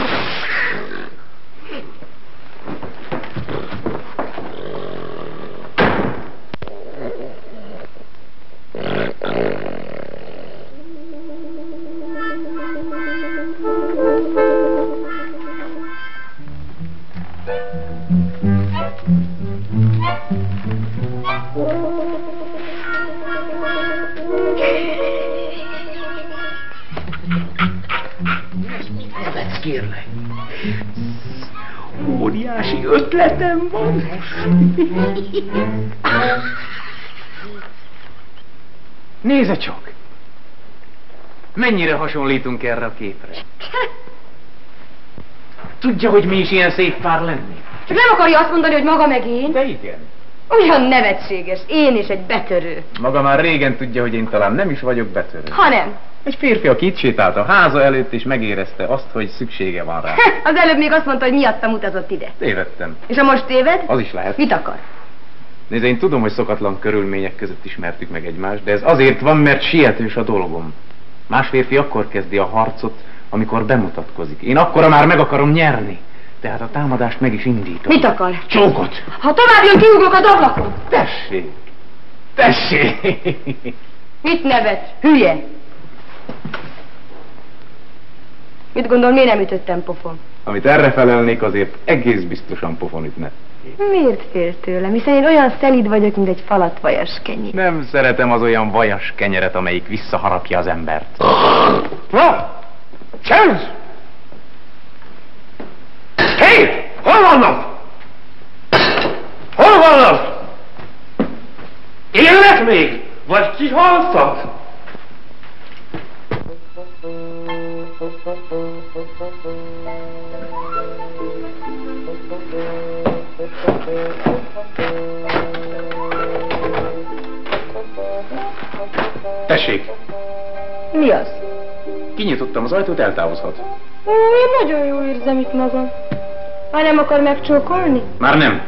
Kérlek. Óriási ötletem van. Nézze csak! Mennyire hasonlítunk erre a képre? Tudja, hogy mi is ilyen szép pár lenni? Csak nem akarja azt mondani, hogy maga meg én? De igen. Olyan nevetséges, én is egy betörő. Maga már régen tudja, hogy én talán nem is vagyok betörő. Ha nem. Egy férfi, aki itt sétált a háza előtt, és megérezte azt, hogy szüksége van rá. Az előbb még azt mondta, hogy miattam utazott ide. Tévedtem. És ha most téved? Az is lehet. Mit akar? Nézd, én tudom, hogy szokatlan körülmények között ismertük meg egymást, de ez azért van, mert sietős a dolgom. Más férfi akkor kezdi a harcot, amikor bemutatkozik. Én akkora már meg akarom nyerni. Tehát a támadást meg is indítom. Mit akar? Csókot! Ha tovább jön, kiugrok az ablakon. Tessék! Tessék! Mit nevet? Hülye! Mit gondol, miért nem ütöttem pofon? Amit erre felelnék, azért egész biztosan pofon ütne. Miért fél tőlem? Hiszen én olyan szelíd vagyok, mint egy falat vajas kenyér. Nem szeretem az olyan vajas kenyeret, amelyik visszaharapja az embert. Na! Csend! Hé! Hol vannak? Hol vannak? Élnek még? Vagy kihaltak? Tessék! Mi az? Kinyitottam az ajtót, eltávozhat. Ó, én nagyon jól érzem itt magam. Ha nem akar megcsókolni? Már nem.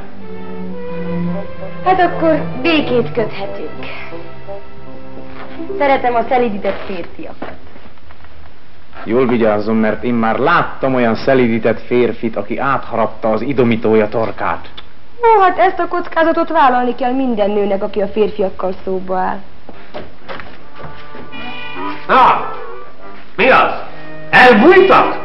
Hát akkor békét köthetünk. Szeretem a szelídített férfiakat. Jól vigyázzon, mert én már láttam olyan szelídített férfit, aki átharapta az idomítója torkát. Ó, hát ezt a kockázatot vállalni kell minden nőnek, aki a férfiakkal szóba áll. Na! Mi az? Elbújtak?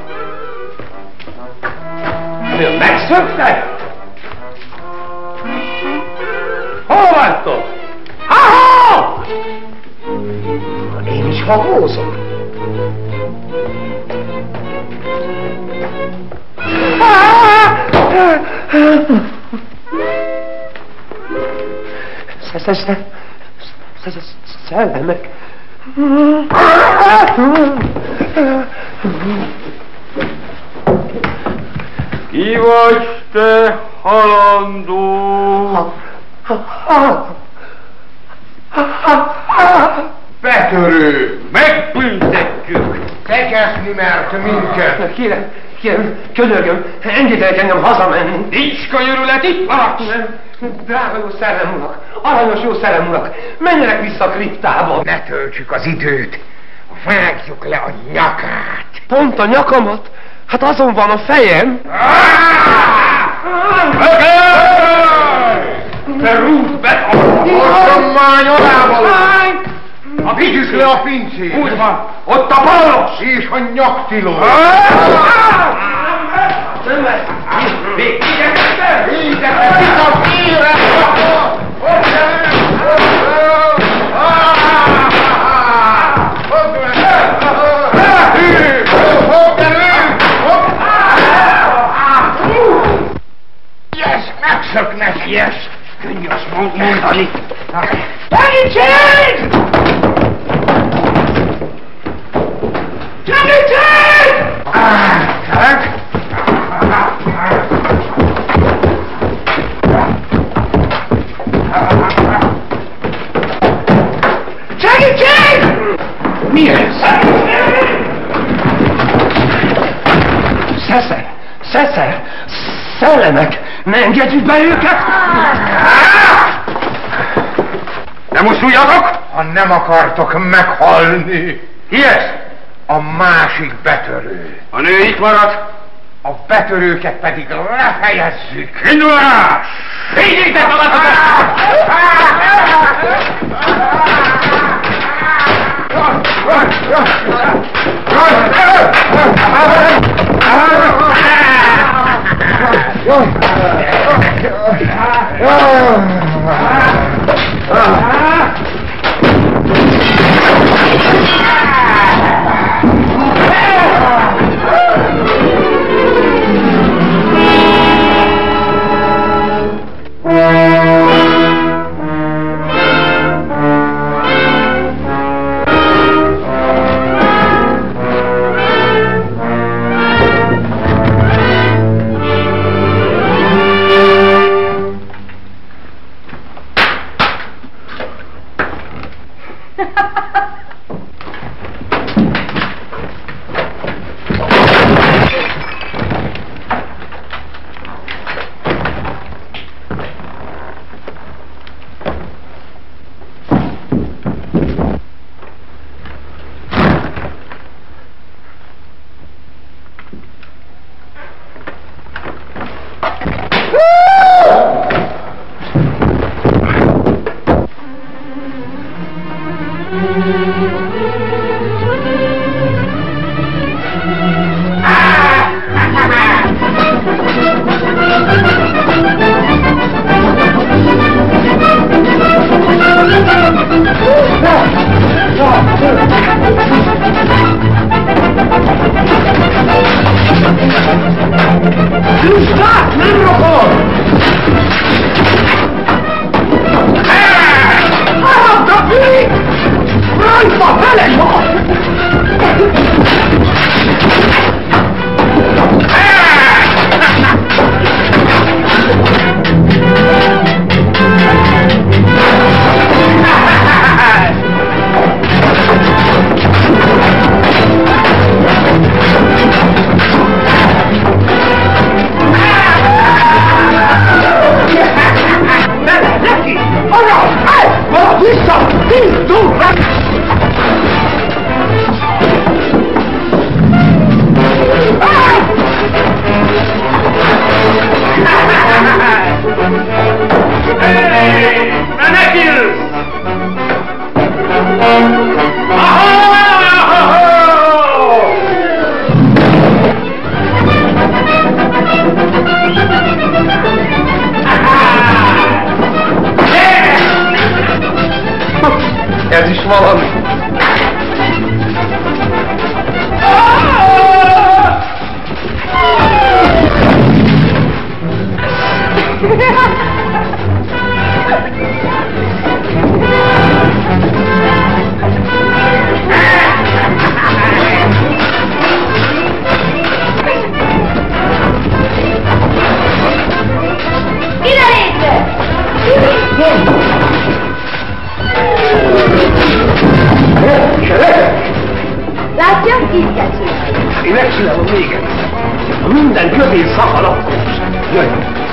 Megszöktek? Hol vagytok? Ha! hangózom. Szellemek. Ki vagy te, halandó? Betörő! Megbüntetjük! Tegeszni mert minket! Kérem, kérem, könyörgöm, engedjenek engem hazamenni. Nincs könyörület, itt maradsz! Nem, drága jó szellem urak, aranyos jó szellem urak, menjenek vissza a kriptába. Ne töltsük az időt! Vágjuk le a nyakát! Pont a nyakamat? Hát azon van a fejem. Te rúgd be! Orrommány alával! Vigyük le a pincét! Úgy van, ott a ballos! És a nyaktiló! Nem lesz. Végezettel! Végezettel! Itt a félre! Yes, megszöknek, yes! Könnyű azt mondani. Segítség! Segítség! Hát? Segítség! Mi ez? Szeszer, szeszer, szellemek, ne engedjük be őket! Nem uszuljatok, ha nem akartok meghalni. Ki ez? A másik betörő. A nő itt marad. A betörőket pedig lefejezzük. Indulás! Védjétek magatokat! Ez is valami. így kell csinálni. Én megcsinálom még egyszer. Ha minden kövér szakad, akkor jöjj!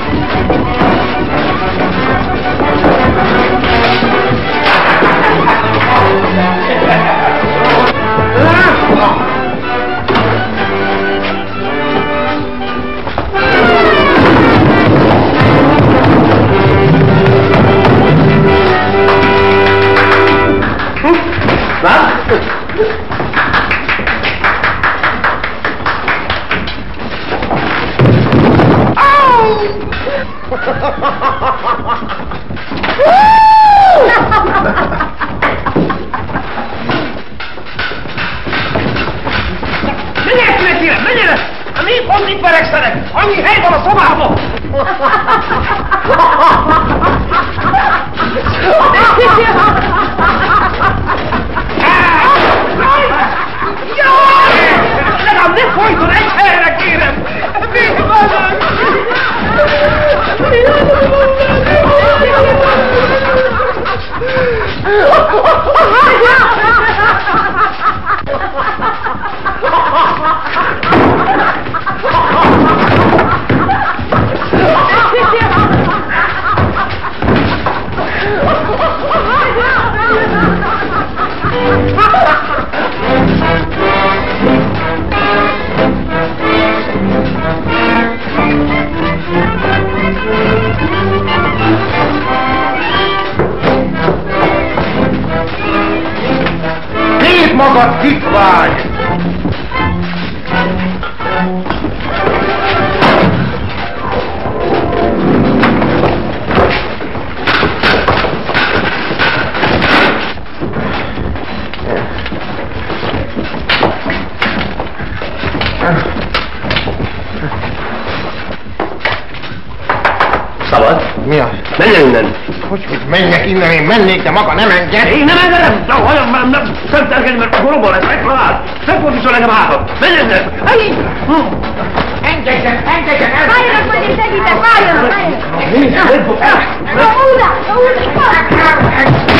Menjél, kérem, menjél! Mi pont itt verekszenek? Annyi hely van a szobában! Legalább ne folyton egy helyre, kérem! Mi van? Nézd magad, kit vagy! Szabad? Mi az? Menjen innen! Hogy, hogy menjek innen, én mennék, de maga nem enged? Én nem engedem! Na, hajam már, nem szentelkedj, mert akkor robban lesz, megtalál! Megfordítson engem hátat! Menjen innen! Engedjen, engedjen el! Várjanak, majd én segítek, várjanak, várjanak! Nézd, nem fog el! Na, Uda, Uda!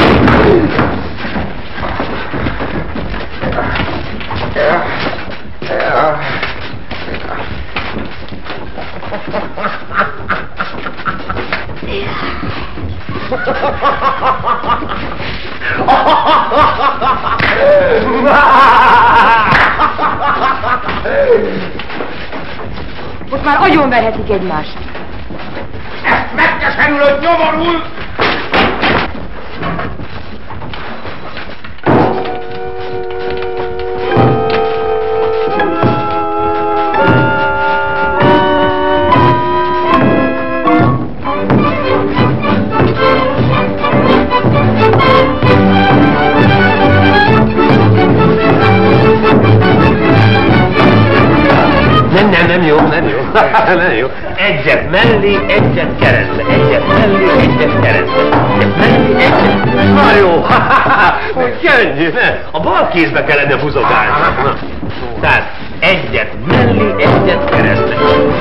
Most már agyonverhetik egymást. Ezt megkeserülött nyomorul! Nem, nem, nem jó, nem jó. Nem jó. Egyet mellé, egyet keresztbe. Egyet mellé, egyet keresztbe. Egyet mellé, egyet... Na jó, hogy könnyű, ne? A bal kézbe kellene buzogálni. Na. Tehát egyet mellé, egyet keresztbe.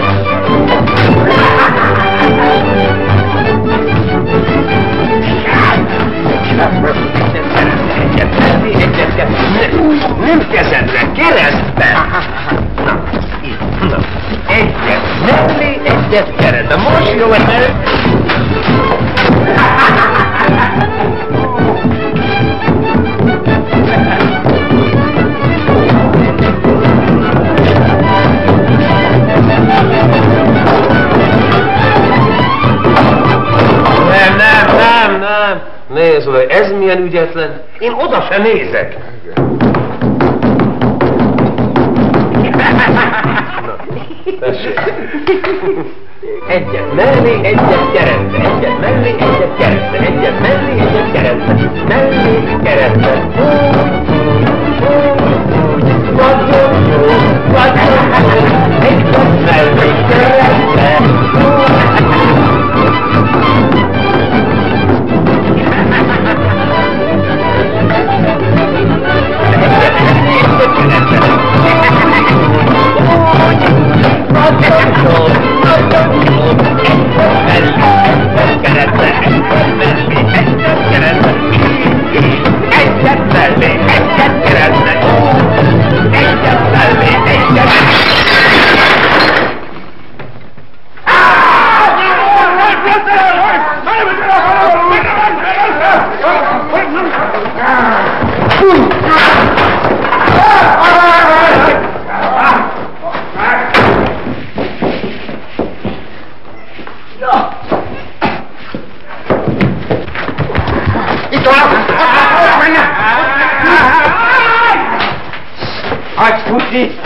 Egyet mellé, egyet keresztbe. Nem, nem kezedre, keresztbe. Na, így. Na. Egyet mellé, egyet keresztbe. Most jó, mert... Nem, nem, nem, nem. Nézd oda, ez milyen ügyetlen. Én oda se nézek. Na, tessék. Egyet mellé, egyet keresztbe. Egyet mellé, egyet keresztbe. Egyet mellé, egyet keresztbe. Mellé, keresztbe. Nagyon jó, nagyon jó. Egyet mellé, keresztbe. Keretbe, keretbe, keretbe, keretbe, Puci!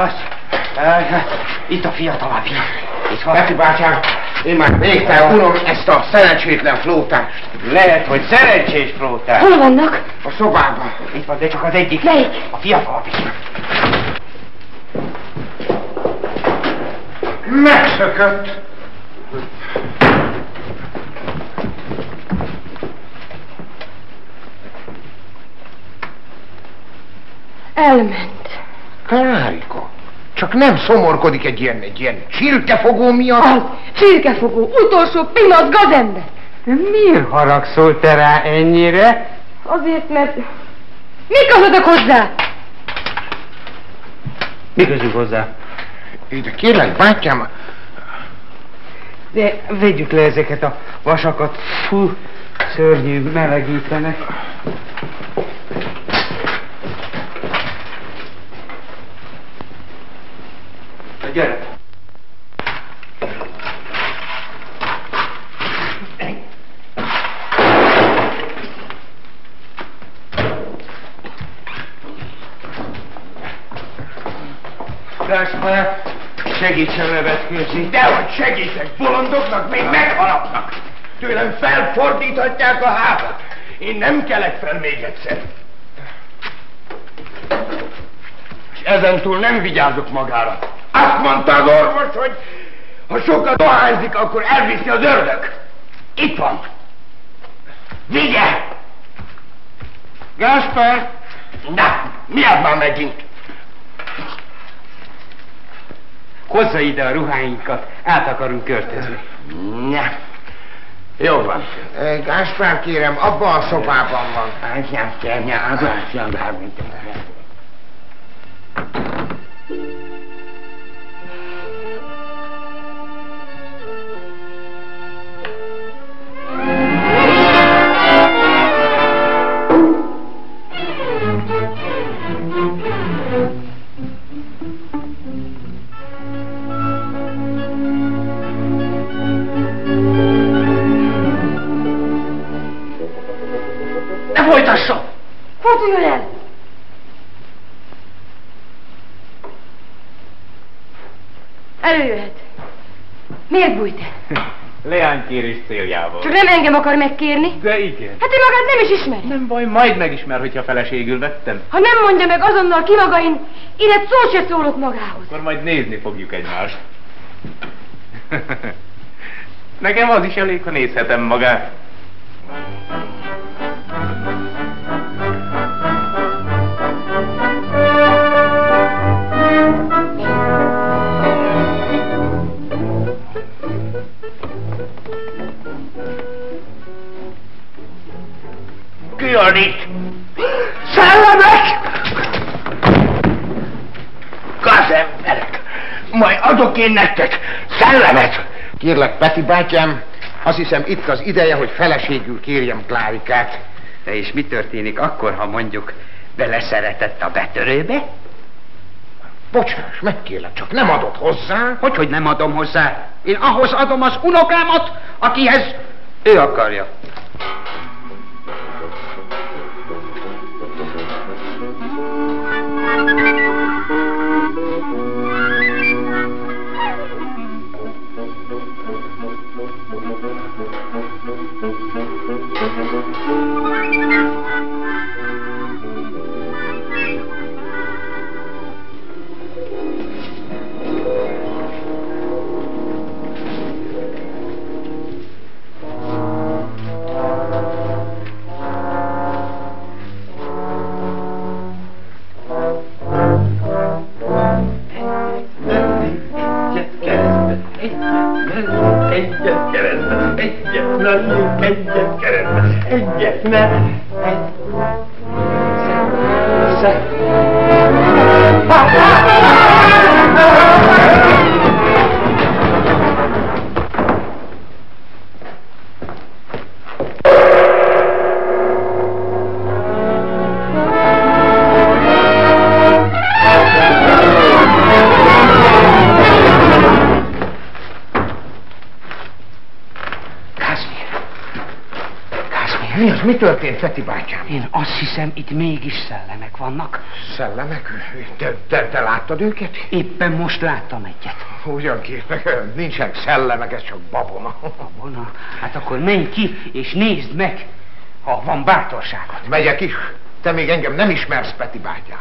Itt a fiatalabb. Itt van. Peti bátyám, én már végtelen unom ezt a szerencsétlen flótást. Lehet, hogy szerencsés flótás. Hol vannak? A szobában. Itt van, de csak az egyik. Melyik? A fiatalabb is. Megszökött. Elment. Klárika, csak nem szomorkodik egy ilyen, egy ilyen csirkefogó miatt? Az, csirkefogó, utolsó pimasz gazember. Miért haragszol te rá ennyire? Azért, mert... Mi közöttök hozzá? Mi közünk hozzá? De kérlek, bátyám... De vegyük le ezeket a vasakat. Fú, szörnyű, melegítenek. Gyere! Gáspár, segítsen levetkőzni. Dehogy segítek, bolondoknak még megharapnak. Tőlem felfordíthatják a hátat. Én nem kelek fel még egyszer. És ezentúl nem vigyázok magára. Azt mondta az orvos, hogy ha sokat dohányzik, akkor elviszi az ördög. Itt van. Vigye! Gáspár! Na, mi az már megint? Hozza ide a ruháinkat, át akarunk költözni. Ne. Jó van. Gáspár, kérem, abban a szobában van. Ne folytassa! Forduljon el! Előjöhet. Miért bújt el? Leánykérés céljával. Csak nem engem akar megkérni? De igen. Hát ő magát nem is ismeri. Nem baj, majd megismer, hogyha feleségül vettem. Ha nem mondja meg azonnal ki maga, én, én egy szót se szólok magához. Akkor majd nézni fogjuk egymást. Nekem az is elég, ha nézhetem magát. Ki van itt? Szellemek! Gazemberek! Majd adok én nektek szellemet! Kérlek, Peti bátyám, azt hiszem itt az ideje, hogy feleségül kérjem Klárikát. De és mi történik akkor, ha mondjuk beleszeretett a betörőbe? Bocsáss, megkérlek, csak nem adod hozzá. Hogy, hogy nem adom hozzá? Én ahhoz adom az unokámat, akihez ő akarja. Egyet keresztbe, egyet, na, egyet keresztbe, egyet, ne, egy, sze, Mi az? Az mi történt, Feti bátyám? Én azt hiszem, itt mégis szellemek vannak. Szellemek? Te, te, te láttad őket? Éppen most láttam egyet. Ugyan kérlek, nincsenek szellemek, ez csak babona. Babona? Hát akkor menj ki, és nézd meg, ha van bátorságod. Megyek is. Te még engem nem ismersz, Peti bátyám.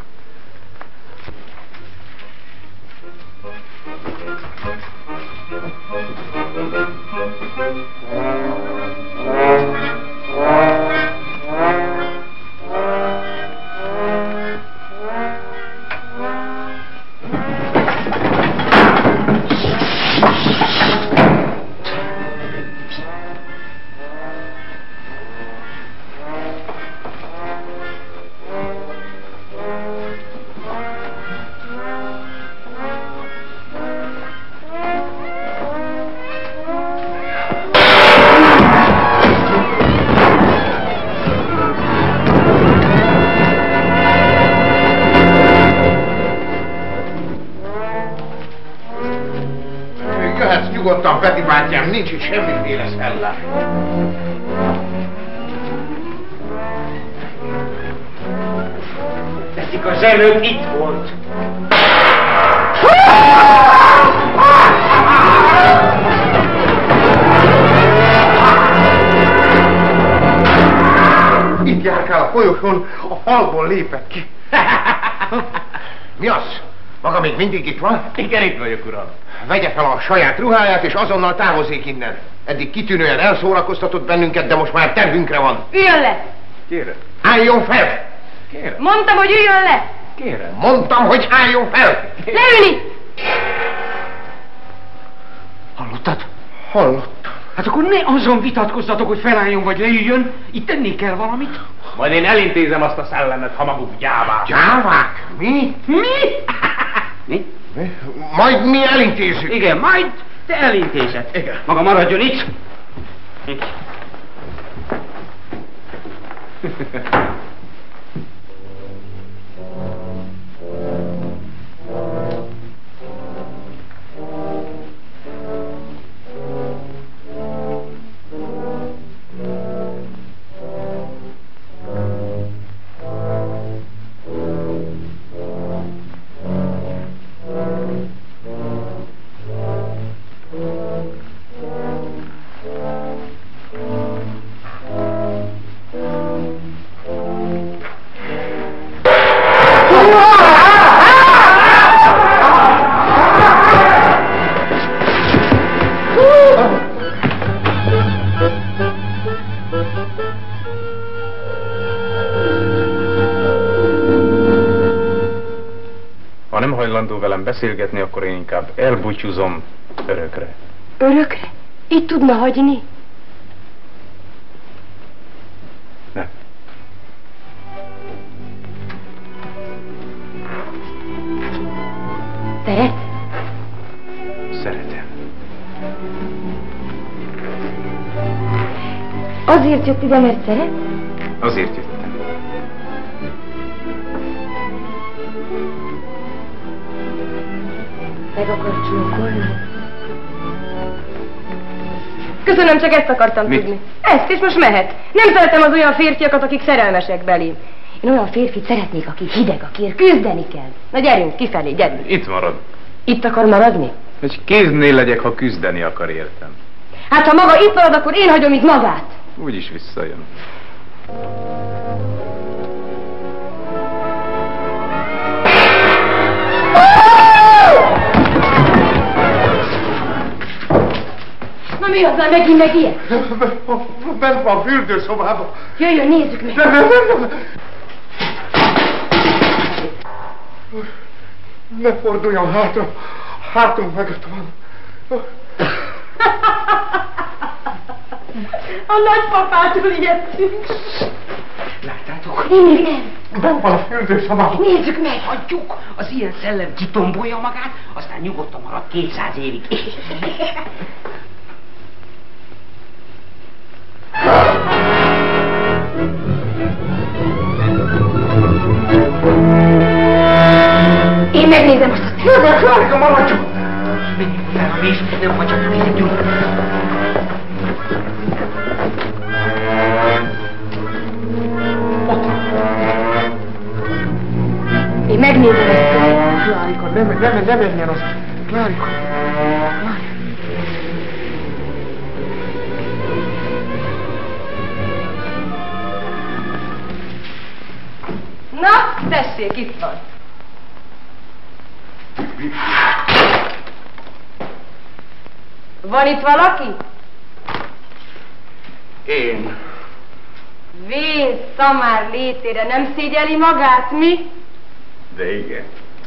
Nyugodtan, Peti bátyám, nincs itt semmiféle szellem. Teszik az előbb itt volt. Itt járkál a folyosón, a falból lépett ki. Mi az? Maga még mindig itt van? Igen, itt vagyok, uram. Vegye fel a saját ruháját, és azonnal távozzék innen. Eddig kitűnően elszórakoztatott bennünket, de most már tervünkre van. Üljön le! Kérem. Álljon fel! Kérem. Mondtam, hogy üljön le! Kérem. Mondtam, hogy álljon fel! Leülni! Hallottad? Hallottam. Hát akkor ne azon vitatkozzatok, hogy felálljon vagy leüljön. Itt tenni kell valamit. Majd én elintézem azt a szellemet, ha maguk gyávák. Gyávák? Mi? Mi? Mi? Mi? Majd mi elintézzük. Igen, majd te elintézed. Igen. Maga maradjon itt. Ha nem hajlandó velem beszélgetni, akkor én inkább elbúcsúzom örökre. Örökre? Itt tudna hagyni? Nem. Szeret? Szeretem. Azért jött ide, mert szeret? Azért jöttem. Meg akar csókolni? Köszönöm, csak ezt akartam Mit? tudni. Ezt, és most mehet. Nem szeretem az olyan férfiakat, akik szerelmesek belém. Én olyan férfit szeretnék, aki hideg, akiért küzdeni kell. Na gyerünk, kifelé, gyerünk. Itt marad. Itt akar maradni? Hogy kéznél legyek, ha küzdeni akar, értem. Hát ha maga itt marad, akkor én hagyom itt magát. Úgyis visszajön. Na mi az, már megint meg ilyen? Bent van a fürdőszobában. Jöjjön, nézzük meg. Nem, nem, nem, nem. Ne forduljon hátra. Hátunk mögött van. A nagypapától ijedtünk. Láttátok? Én még nem. Bent van a fürdőszobában. Nézzük meg. Hagyjuk, az ilyen szellem kitombolja magát, aztán nyugodtan marad kétszáz évig. Én megnézem azt a Jövök, Lárika, maradjon! Menjünk fel a víz, nem vagy csak fizetünk. Megnézem ezt. Klárika, nem, nem, nem menjen az. Klárika. Klárika. Na, tessék, itt van. Van itt valaki? Én. Vissza már létére, nem szégyeli magát, mi? De igen.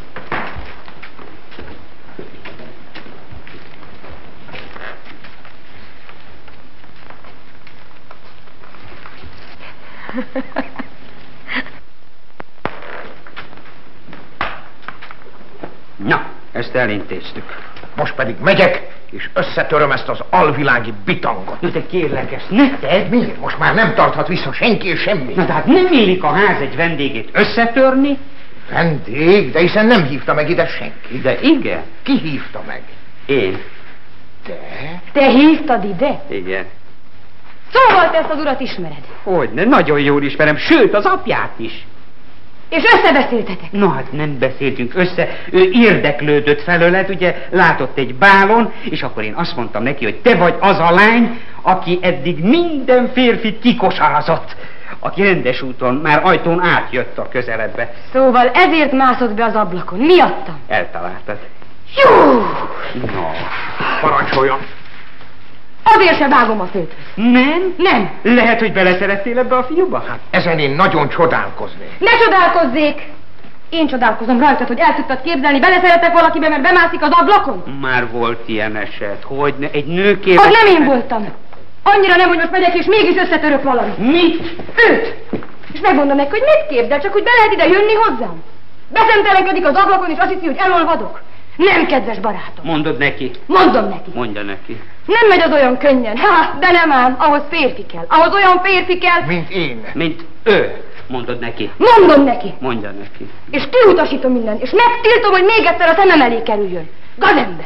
Na, ezt elintéztük. Most pedig megyek, és összetöröm ezt az alvilági bitangot. Na de kérlek, ezt ne tedd. Miért? Most már nem tarthat vissza senki és semmi. Na de hát nem illik a ház egy vendégét összetörni? Vendég? De hiszen nem hívta meg ide senki. De igen. Ki hívta meg? Én. Te? Te hívtad ide? Igen. Szóval te ezt az urat ismered. Hogyne, nagyon jól ismerem, sőt az apját is. És összebeszéltetek. No hát nem beszéltünk össze, ő érdeklődött felőled, ugye látott egy bálon, és akkor én azt mondtam neki, hogy te vagy az a lány, aki eddig minden férfit kikosarazott, aki rendes úton, már ajtón átjött a közeledbe. Szóval ezért mászott be az ablakon, miattam. Eltaláltad. Jó! No. Parancsoljon. Azért se vágom a főt. Nem? Nem. Lehet, hogy beleszerettél ebbe a fiúba? Hát. Ezen én nagyon csodálkoznék. Ne csodálkozzék! Én csodálkozom rajtad, hogy el tudtad képzelni, beleszeretek valakibe, mert bemászik az ablakon? Már volt ilyen eset, hogy ne, egy nő képes... Az nem én voltam. Annyira nem, hogy most megyek és mégis összetörök valamit. Mit? Őt! És megmondom neki, hogy mit képzel, csak hogy be lehet ide jönni hozzám. Beszentelenkedik az ablakon, és azt hiszi, hogy elolvadok. Nem, kedves barátom. Mondod neki. Mondom neki. Mondja neki. Nem megy az olyan könnyen. Ha, de nem ám, ahhoz férfi kell. Ahhoz olyan férfi kell. Mint én. Mint ő. Mondod neki. Mondom neki. Mondja neki. És kiutasítom innen, és megtiltom, hogy még egyszer a szemem elé kerüljön. Gazember.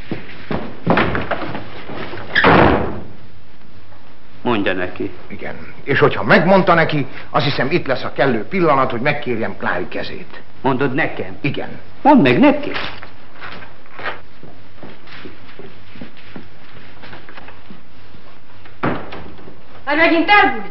Mondja neki. Igen. És hogyha megmondta neki, azt hiszem itt lesz a kellő pillanat, hogy megkérjem Klári kezét. Mondod nekem? Igen. Mondd meg neki. Hát megint elbújt?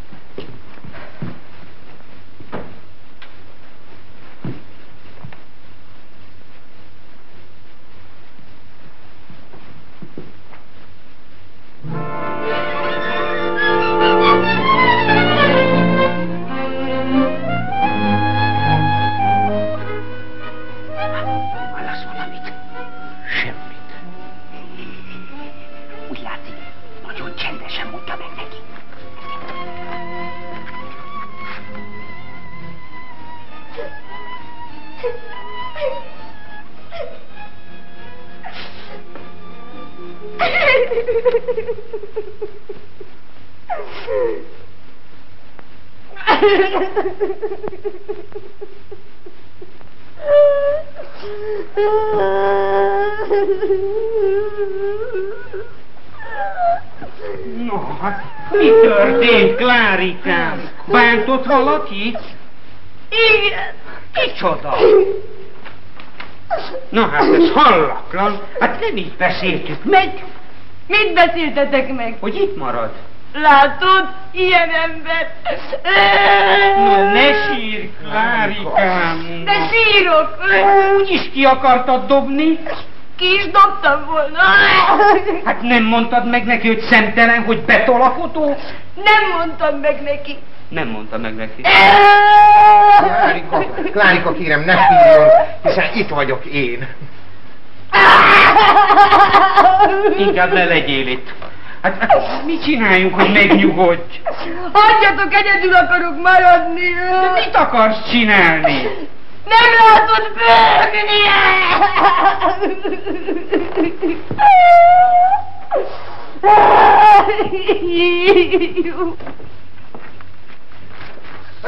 Hallasz valamit? Semmit. Úgy látszik, nagyon csendesen mondta meg neki. No, hát mi történt, Klárikám? Bántott valaki? Igen. Kicsoda? Na hát ez hallaklan. Hát nem így beszéltük meg, Mit beszéltetek meg? hogy itt marad. Látod? Ilyen ember. Na ne sírj, Klárikám. De sírok. Úgyis ki akartad dobni? Ki is dobtam volna. Hát nem mondtad meg neki, hogy szemtelen, hogy betolakotó? Nem mondtam meg neki. Nem mondta meg neki. Klárika, Klárika, kérem, ne sírjon, hiszen itt vagyok én. Inkább ne legyél itt. Hát, hát mit csináljunk, hogy megnyugodj? Hagyjatok, egyedül akarok maradni. De mit akarsz csinálni? Nem látod bőgni!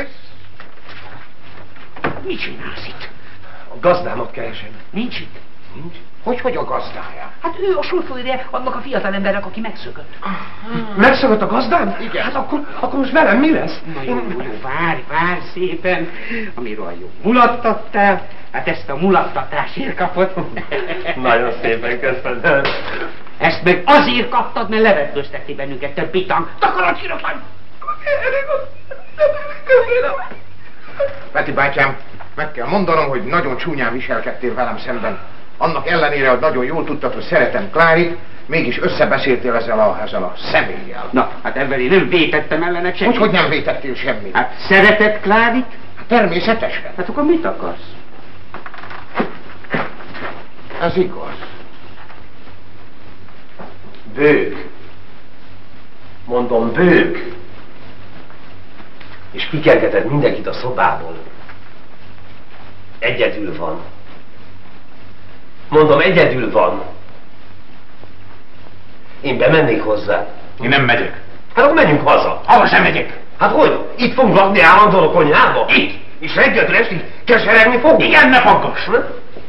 Mit csinálsz itt? A gazdámat keresem. Nincs itt? Nincs. Hogy, hogy a gazdája? Hát ő a sofőrje annak a fiatal embernek, aki megszökött. Megszökött a gazdám? Igen. Hát akkor, akkor most velem mi lesz? Na jó, jó, jó, várj, várj szépen, amiről a jó mulattattál, hát ezt a mulattatásért kapod. Nagyon szépen köszönöm. Ezt meg azért kaptad, mert levetköztek ki bennünket több bitang. Takarodj ki, rögtön! Peti bátyám, meg kell mondanom, hogy nagyon csúnyán viselkedtél velem szemben. Annak ellenére, hogy nagyon jól tudtad, hogy szeretem Klárit, mégis összebeszéltél ezzel a, ezzel a személlyel. Na, hát ebben én nem vétettem ellenek semmit. Hogy, hogy nem vétettél semmit? Hát szereted Klárit? Hát természetesen. Hát akkor mit akarsz? Ez igaz. Bőg. Mondom, bőg. És kikergeted mindenkit a szobából. Egyedül van. Mondom, egyedül van. Én bemennék hozzá. Én nem megyek. Hát akkor menjünk haza. Hova sem megyek. Hát hogy? Itt fogunk lakni állandóan a konyhába? Itt. És reggeltől estig keseregni fogunk? Igen, ne faggass. Hm?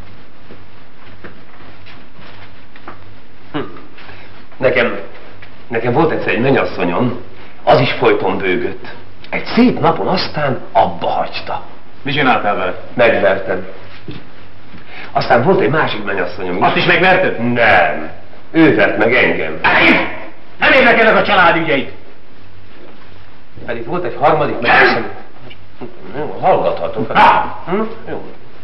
Hm. Nekem, nekem volt egyszer egy mennyasszonyom, az is folyton bőgött. Egy szép napon aztán abba hagyta. Mi csináltál vele? Megvertem. Aztán volt egy másik mennyasszonyom is. Azt is megverted? Nem. Ő vert meg engem. Elég! Nem érdekelnek a családügyeid. Pedig volt egy harmadik mennyasszonyom. Jó, hallgathatok. Há! Hm? Jó.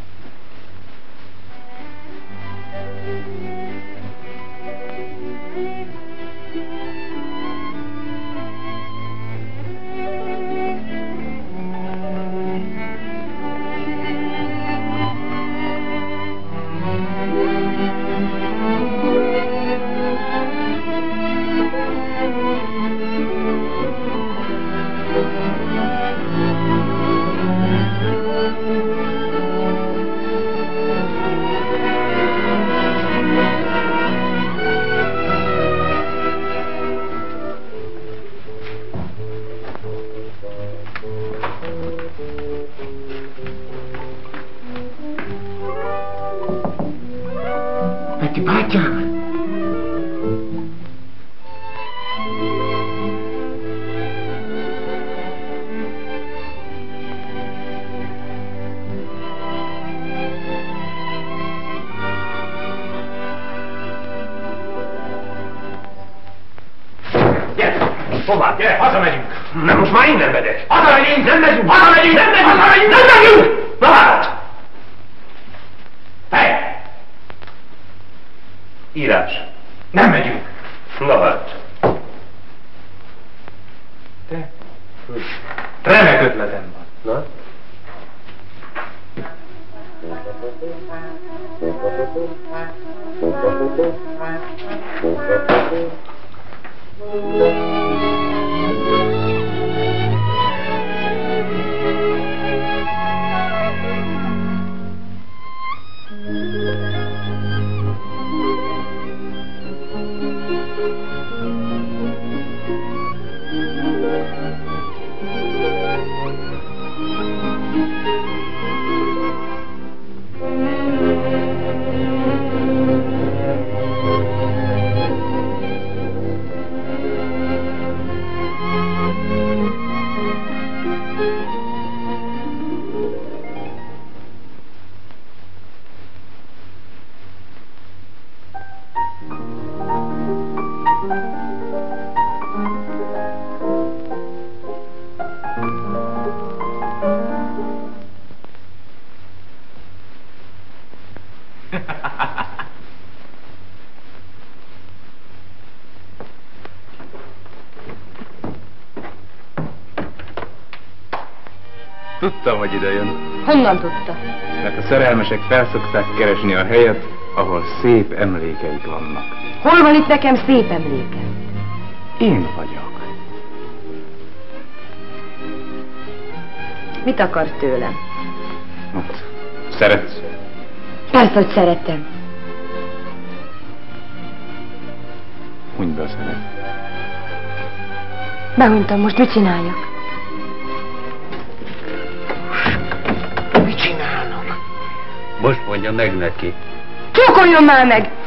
Peti bátyám! Hová? Gyere, hazamegyünk. Nem, most már én nem megyek. Hazamegyünk! Nem megyünk! Hazamegyünk! Nem megyünk! Hazamegyünk! Nem megyünk! Na hát! Hely! Írás. Nem megyünk. Na hát. Te? Remek ötletem van. Na? Tudtam, hogy ide jön. Honnan tudta? Mert a szerelmesek felszokták keresni a helyet, ahol szép emlékeik vannak. Hol van itt nekem szép emlékem? Én vagyok. Mit akarsz tőlem? Hát, szeretsz? Persze, hogy szeretem. Hunyd be a szeret. Behunytam, most mit csináljak? Mit csinálnak? Most mondja meg neki. Csókoljon már meg!